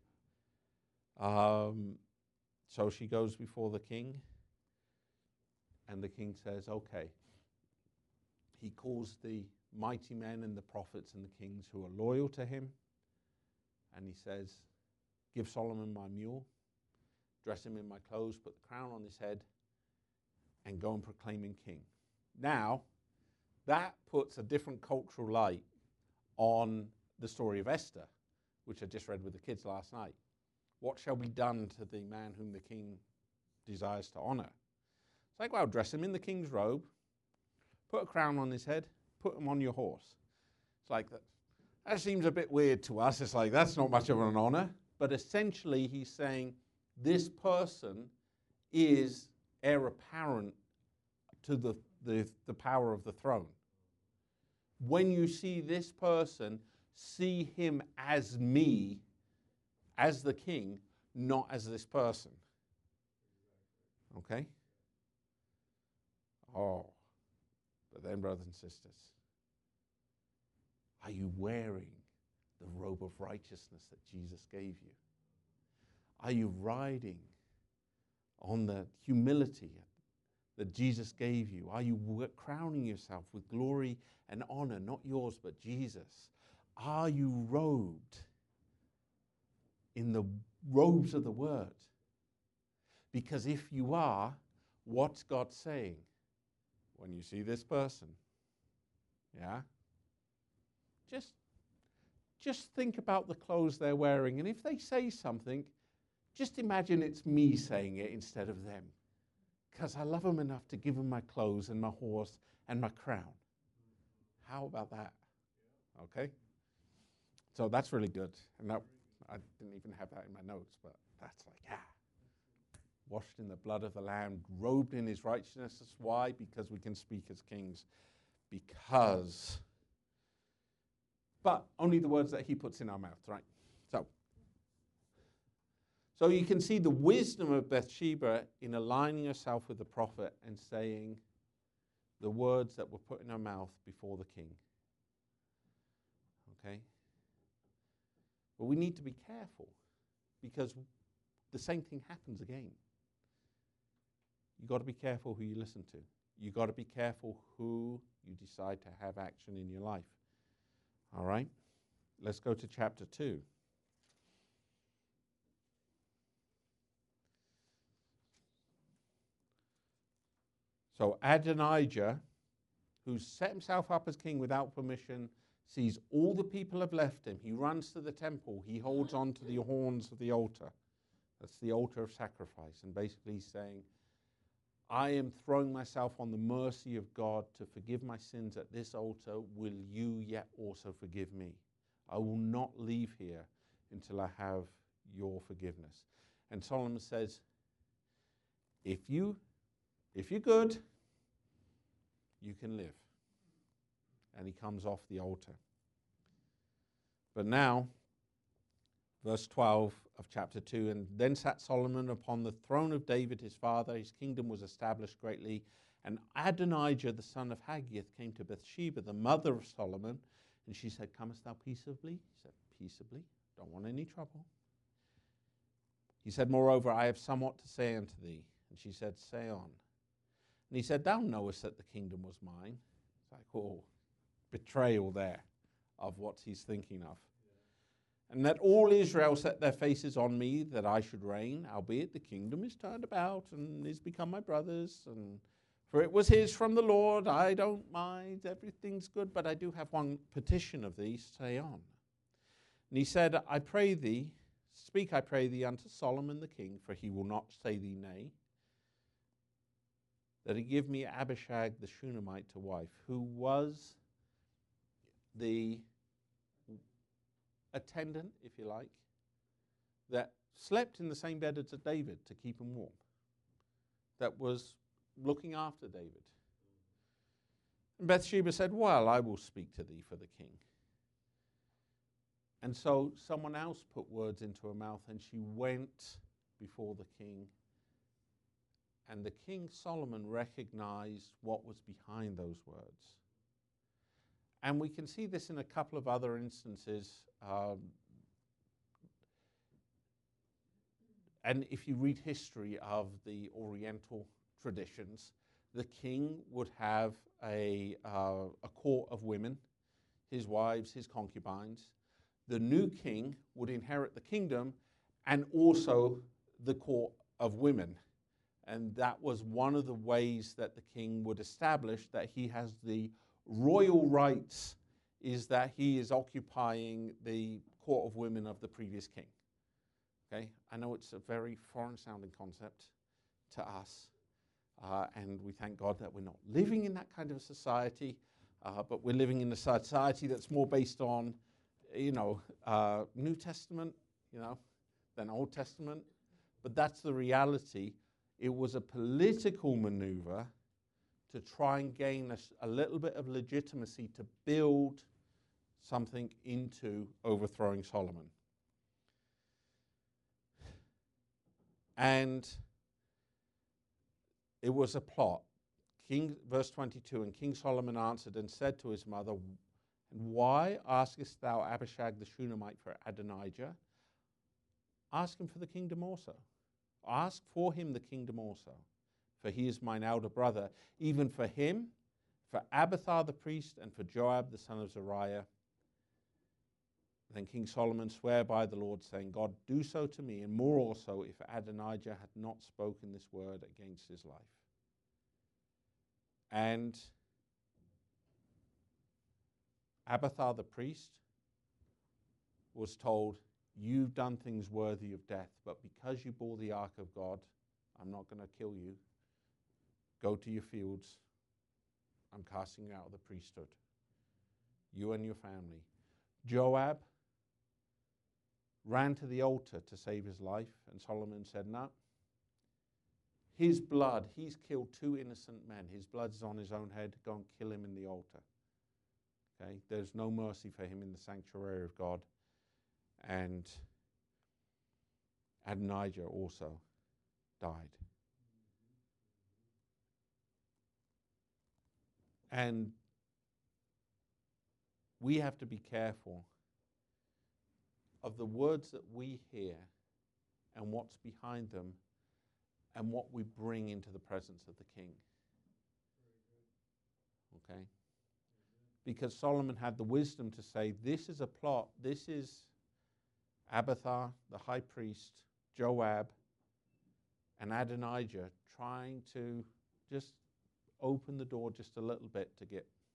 Speaker 2: um, so she goes before the king, and the king says, okay. He calls the mighty men and the prophets and the kings who are loyal to him, and he says, Give Solomon my mule, dress him in my clothes, put the crown on his head, and go and proclaim him king. Now, that puts a different cultural light on the story of Esther, which I just read with the kids last night. What shall be done to the man whom the king desires to honor? It's like, well, dress him in the king's robe, put a crown on his head, put him on your horse. It's like, that, that seems a bit weird to us. It's like, that's not much of an honor. But essentially, he's saying this person is heir apparent to the, the, the power of the throne. When you see this person, see him as me, as the king, not as this person. Okay? Oh, but then, brothers and sisters, are you wearing the robe of righteousness that Jesus gave you? Are you riding on the humility that Jesus gave you? Are you crowning yourself with glory and honor, not yours, but Jesus? Are you robed in the robes of the word? Because if you are, what's God saying? When you see this person, yeah? Just, just think about the clothes they're wearing, and if they say something, just imagine it's me saying it instead of them. Because I love them enough to give them my clothes and my horse and my crown. How about that? Okay? So that's really good. And that, I didn't even have that in my notes, but that's like, yeah. Washed in the blood of the Lamb, robed in his righteousness. Why? Because we can speak as kings. Because, but only the words that he puts in our mouth, right? So, so you can see the wisdom of Bathsheba in aligning herself with the prophet and saying the words that were put in her mouth before the king. Okay? But we need to be careful because the same thing happens again. You've got to be careful who you listen to. You've got to be careful who you decide to have action in your life. All right? Let's go to chapter two. So Adonijah, who's set himself up as king without permission, sees all the people have left him. He runs to the temple. He holds on to the horns of the altar. That's the altar of sacrifice. And basically he's saying, I am throwing myself on the mercy of God to forgive my sins at this altar. Will you yet also forgive me? I will not leave here until I have your forgiveness. And Solomon says, if you, if you're good, you can live. And he comes off the altar. But now, verse twelve of chapter two, and then sat Solomon upon the throne of David his father. His kingdom was established greatly. And Adonijah, the son of Haggith, came to Bathsheba, the mother of Solomon. And she said, comest thou peaceably? He said, peaceably. Don't want any trouble. He said, moreover, I have somewhat to say unto thee. And she said, say on. And he said, thou knowest that the kingdom was mine. It's like, oh, betrayal there of what he's thinking of. Yeah. And that all Israel set their faces on me, that I should reign, albeit the kingdom is turned about and is become my brother's. And for it was his from the Lord. I don't mind. Everything's good. But I do have one petition of thee. Say on. And he said, I pray thee, speak, I pray thee, unto Solomon the king, for he will not say thee nay, that he give me Abishag the Shunammite to wife, who was the attendant, if you like, that slept in the same bed as David to keep him warm, that was looking after David. And Bathsheba said, well, I will speak to thee for the king. And so someone else put words into her mouth, and she went before the king. And the king Solomon recognized what was behind those words. And we can see this in a couple of other instances. Um, and if you read history of the Oriental traditions, the king would have a, uh, a court of women, his wives, his concubines. The new king would inherit the kingdom and also the court of women. And that was one of the ways that the king would establish that he has the royal rights, is that he is occupying the court of women of the previous king. Okay, I know it's a very foreign-sounding concept to us, uh, and we thank God that we're not living in that kind of a society, uh, but we're living in a society that's more based on, you know, uh, New Testament, you know, than Old Testament. But that's the reality. It was a political maneuver to try and gain a, a little bit of legitimacy to build something into overthrowing Solomon. And it was a plot. King, verse twenty-two, and King Solomon answered and said to his mother, why askest thou Abishag the Shunammite for Adonijah? Ask him for the kingdom also. Ask for him the kingdom also, for he is mine elder brother, even for him, for Abiathar the priest, and for Joab the son of Zeruiah. Then King Solomon sware by the Lord, saying, God, do so to me, and more also, if Adonijah had not spoken this word against his life. And Abiathar the priest was told, you've done things worthy of death, but because you bore the ark of God, I'm not going to kill you. Go to your fields. I'm casting you out of the priesthood. You and your family. Joab ran to the altar to save his life, and Solomon said, no. His blood, he's killed two innocent men. His blood's on his own head. Go and kill him in the altar. Okay? There's no mercy for him in the sanctuary of God. And Adonijah also died. And we have to be careful of the words that we hear and what's behind them and what we bring into the presence of the king. Okay? Because Solomon had the wisdom to say, this is a plot, this is Abiathar, the high priest, Joab, and Adonijah trying to just open the door just a little bit to get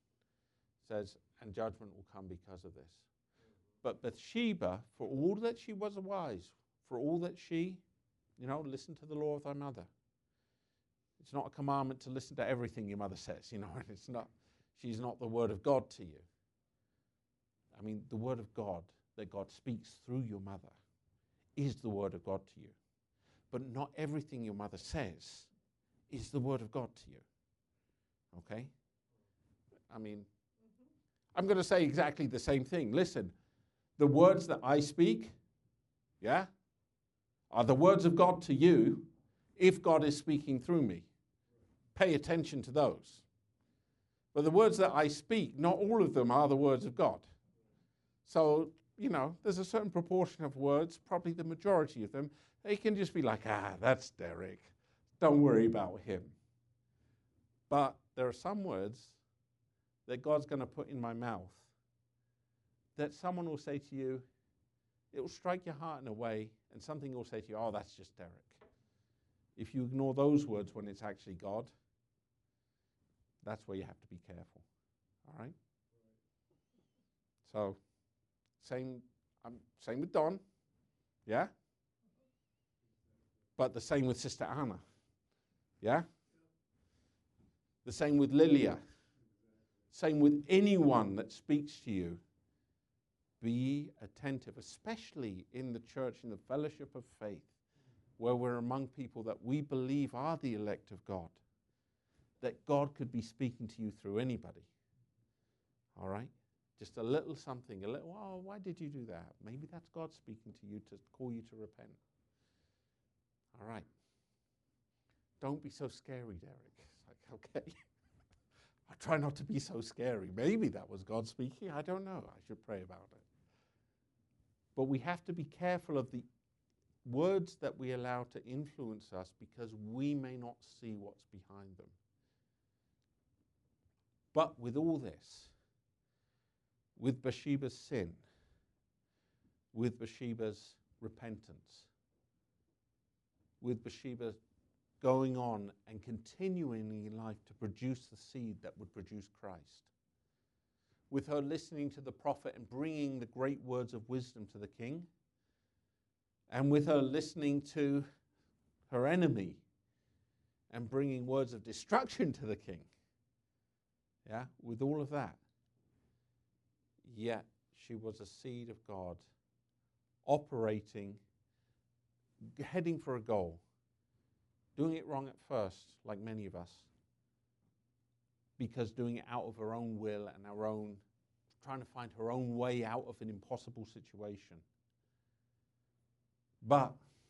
Speaker 2: says, and judgment will come because of this. But Bathsheba, for all that she was wise, for all that she, you know, listened to the law of thy mother. It's not a commandment to listen to everything your mother says, you know, and it's not, she's not the word of God to you. I mean, the word of God that God speaks through your mother is the word of God to you. But not everything your mother says is the word of God to you. Okay? I mean, I'm going to say exactly the same thing. Listen, the words that I speak, yeah, are the words of God to you if God is speaking through me. Pay attention to those. But the words that I speak, not all of them are the words of God. So, you know, there's a certain proportion of words, probably the majority of them, they can just be like, ah, that's Derek. Don't worry about him. But there are some words that God's going to put in my mouth that someone will say to you, it will strike your heart in a way, and something will say to you, oh, that's just Derek. If you ignore those words when it's actually God, that's where you have to be careful. All right? So, same, um, same with Don, yeah? But the same with Sister Anna, yeah? The same with Lilia. Same with anyone that speaks to you. Be attentive, especially in the church, in the fellowship of faith, where we're among people that we believe are the elect of God, that God could be speaking to you through anybody. All right? Just a little something, a little, oh, why did you do that? Maybe that's God speaking to you to call you to repent. All right. Don't be so scary, Derek. It's like, okay. I try not to be so scary. Maybe that was God speaking. I don't know. I should pray about it. But we have to be careful of the words that we allow to influence us because we may not see what's behind them. But with all this, with Bathsheba's sin, with Bathsheba's repentance, with Bathsheba going on and continuing in life to produce the seed that would produce Christ, with her listening to the prophet and bringing the great words of wisdom to the king, and with her listening to her enemy and bringing words of destruction to the king, yeah, with all of that, yet she was a seed of God, operating, heading for a goal, doing it wrong at first, like many of us, because doing it out of her own will and her own, trying to find her own way out of an impossible situation. But,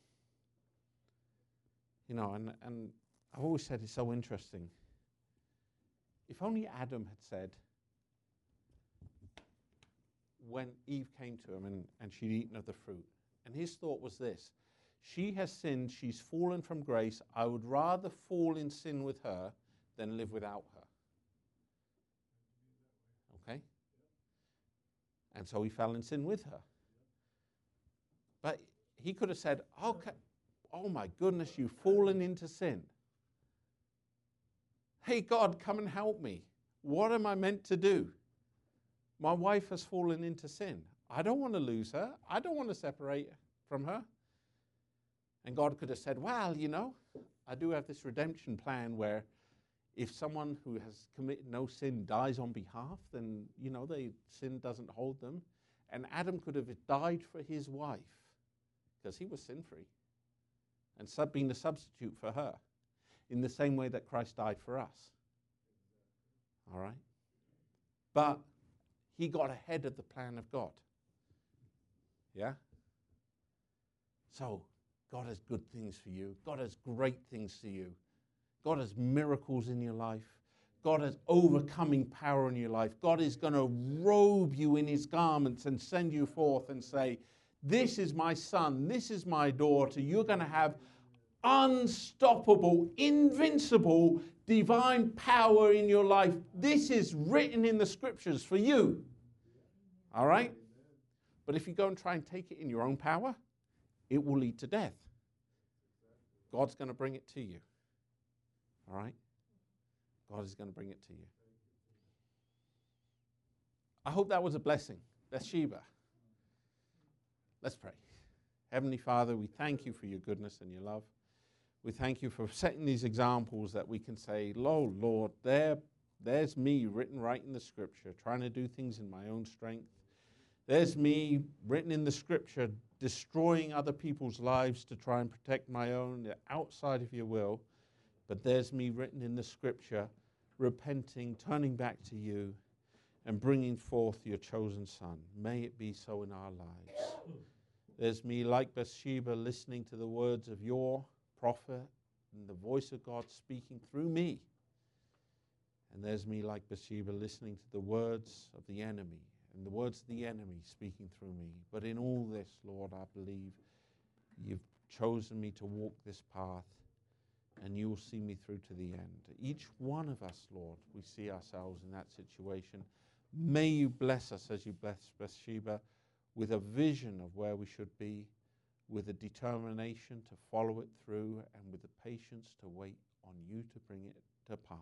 Speaker 2: you know, and, and I've always said it's so interesting. If only Adam had said, when Eve came to him and, and she'd eaten of the fruit, and his thought was this: she has sinned, she's fallen from grace, I would rather fall in sin with her than live without her. Okay? And so he fell in sin with her. But he could have said, okay, oh my goodness, you've fallen into sin. Hey, God, come and help me. What am I meant to do? My wife has fallen into sin. I don't want to lose her. I don't want to separate from her. And God could have said, well, you know, I do have this redemption plan where if someone who has committed no sin dies on behalf, then, you know, they, sin doesn't hold them. And Adam could have died for his wife because he was sin-free and sub- been a substitute for her in the same way that Christ died for us. All right? But he got ahead of the plan of God. Yeah? So, God has good things for you. God has great things for you. God has miracles in your life. God has overcoming power in your life. God is going to robe you in his garments and send you forth and say, this is my son, this is my daughter. You're going to have unstoppable, invincible, divine power in your life. This is written in the scriptures for you. All right? But if you go and try and take it in your own power, it will lead to death. God's going to bring it to you. All right? God is going to bring it to you. I hope that was a blessing. Bathsheba. Let's pray. Heavenly Father, we thank you for your goodness and your love. We thank you for setting these examples that we can say, Lo, Lord, there, there's me written right in the Scripture, trying to do things in my own strength. There's me written in the Scripture, destroying other people's lives to try and protect my own. They're outside of your will. But there's me written in the Scripture, repenting, turning back to you, and bringing forth your chosen Son. May it be so in our lives. There's me, like Bathsheba, listening to the words of your prophet and the voice of God speaking through me. And there's me, like Bathsheba, listening to the words of the enemy and the words of the enemy speaking through me. But in all this, Lord, I believe you've chosen me to walk this path, and you will see me through to the end. Each one of us, Lord, we see ourselves in that situation. May you bless us as you bless Bathsheba with a vision of where we should be, with a determination to follow it through, and with the patience to wait on you to bring it to pass.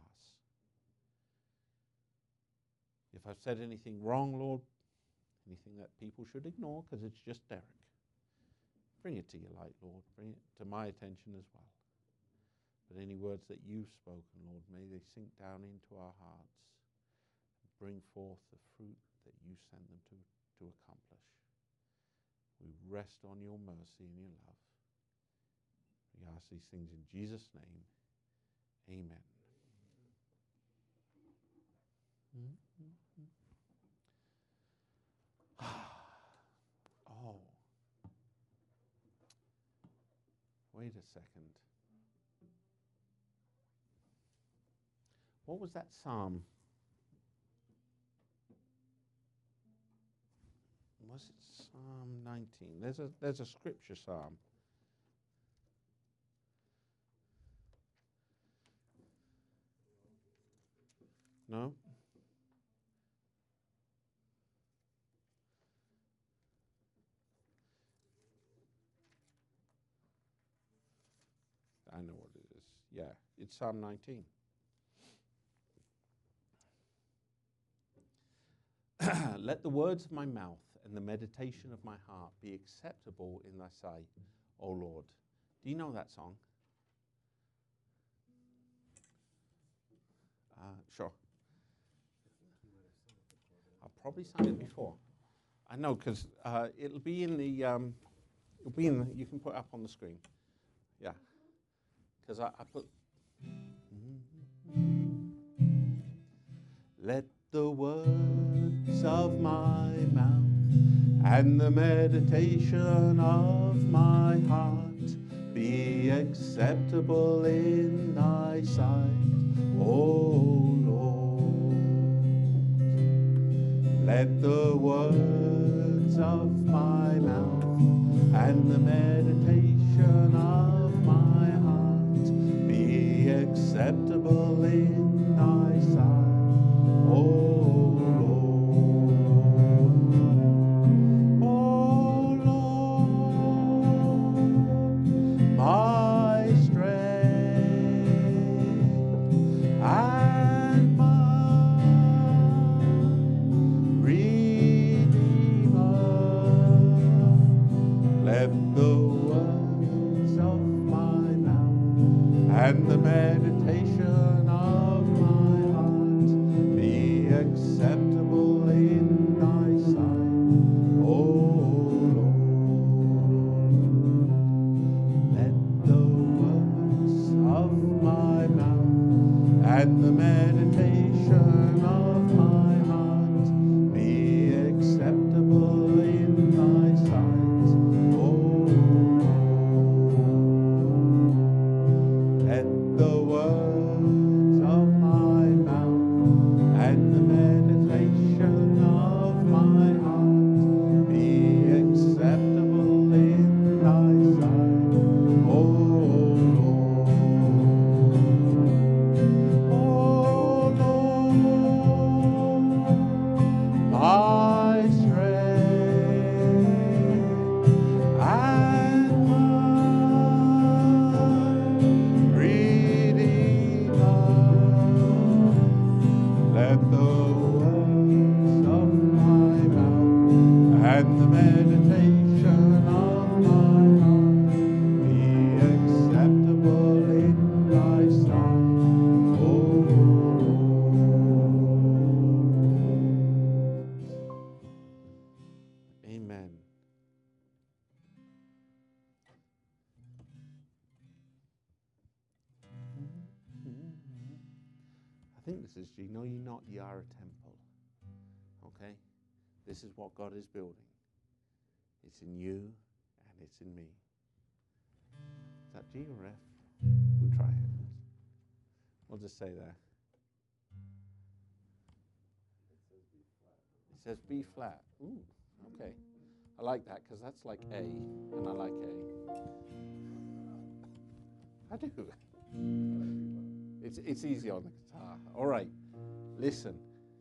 Speaker 2: If I've said anything wrong, Lord, anything that people should ignore because it's just Derek, bring it to your light, Lord. Bring it to my attention as well. But any words that you've spoken, Lord, may they sink down into our hearts and bring forth the fruit that you send them to, to accomplish. We rest on your mercy and your love. We ask these things in Jesus' name. Amen. Oh. Wait a second. What was that psalm? Was it Psalm nineteen? There's a there's a scripture psalm. No? I know what it is. Yeah, it's Psalm nineteen. Let the words of my mouth and the meditation of my heart be acceptable in thy sight, O Lord. Do you know that song? Uh, sure. I've probably sung it before. I know, because uh, it'll be in the, um, it'll be in the, you can put it up on the screen. Yeah. Because I, I put, let the words of my mouth and the meditation of my heart be acceptable in thy sight, O Lord. Let the words of my mouth and the meditation of my heart be acceptable in thy sight, O Lord. And the meditation of my heart be acceptable in thy sight, O Lord. Let the words of my mouth and the meditation of my heart be acceptable in thy sight, O Lord. Let the words meditation of my heart be acceptable in thy sight, O Lord. Amen. I think this is, you know, you're not, you are a temple. Okay? This is what God is building. It's in you and it's in me. Is that G or F? We'll try it. We'll just say that. It says B flat. Ooh, okay. I like that because that's like A, and I like A. I do. It's, it's easy on the guitar. All right, listen.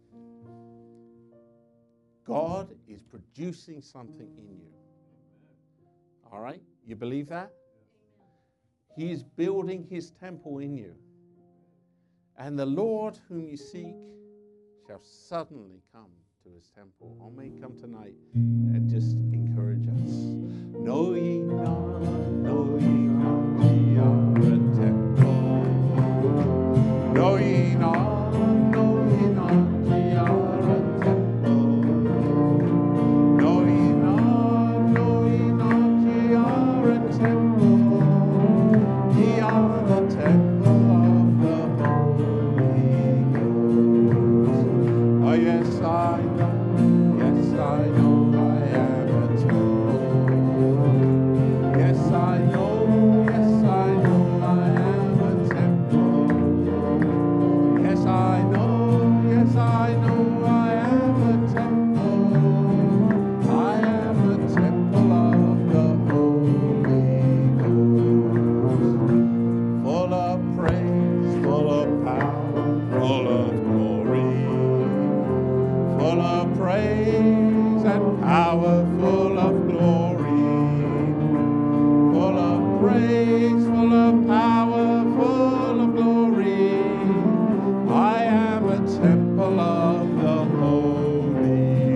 Speaker 2: God is producing something in you. All right? You believe that? He is building his temple in you. And the Lord whom you seek shall suddenly come to his temple. Or may come tonight and just encourage us. Know ye not, know ye not, ye are a temple. Know ye not, know ye not, ye are a temple. Know ye not, know ye not, ye are a temple. Ye are the temple of the Holy Ghost. Oh yes, I know, yes I know I am a temple. Yes I know, yes I know I am a temple. Yes I know, yes I know I am a temple. I am a temple of the Holy Ghost. Full of praise, full of power, full of glory. Full of praise and power, full of glory. Full of praise, full of power, full of glory. I am a temple of the Holy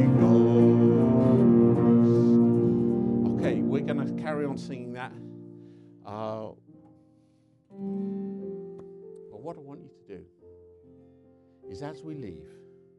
Speaker 2: Ghost. Okay, we're going to carry on singing that. Uh, but what I want you to do is as we leave,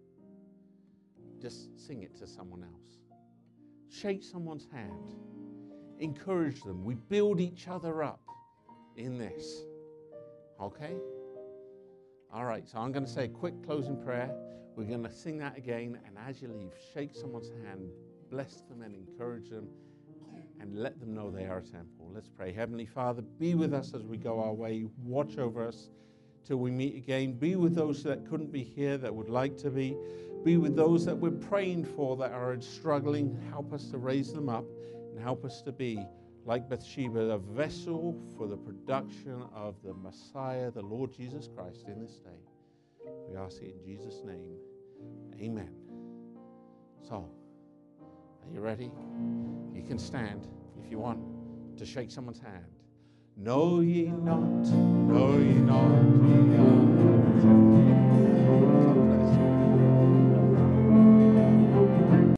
Speaker 2: just sing it to someone else. Shake someone's hand. Encourage them. We build each other up in this. Okay? All right, so I'm going to say a quick closing prayer. We're going to sing that again, and as you leave, shake someone's hand, bless them and encourage them, and let them know they are a temple. Let's pray. Heavenly Father, be with us as we go our way. Watch over us till we meet again. Be with those that couldn't be here, that would like to be. Be with those that we're praying for that are struggling. Help us to raise them up and help us to be, like Bathsheba, a vessel for the production of the Messiah, the Lord Jesus Christ, in this day. We ask it in Jesus' name. Amen. So, are you ready? You can stand if you want to shake someone's hand. Know ye not, know ye not, ye are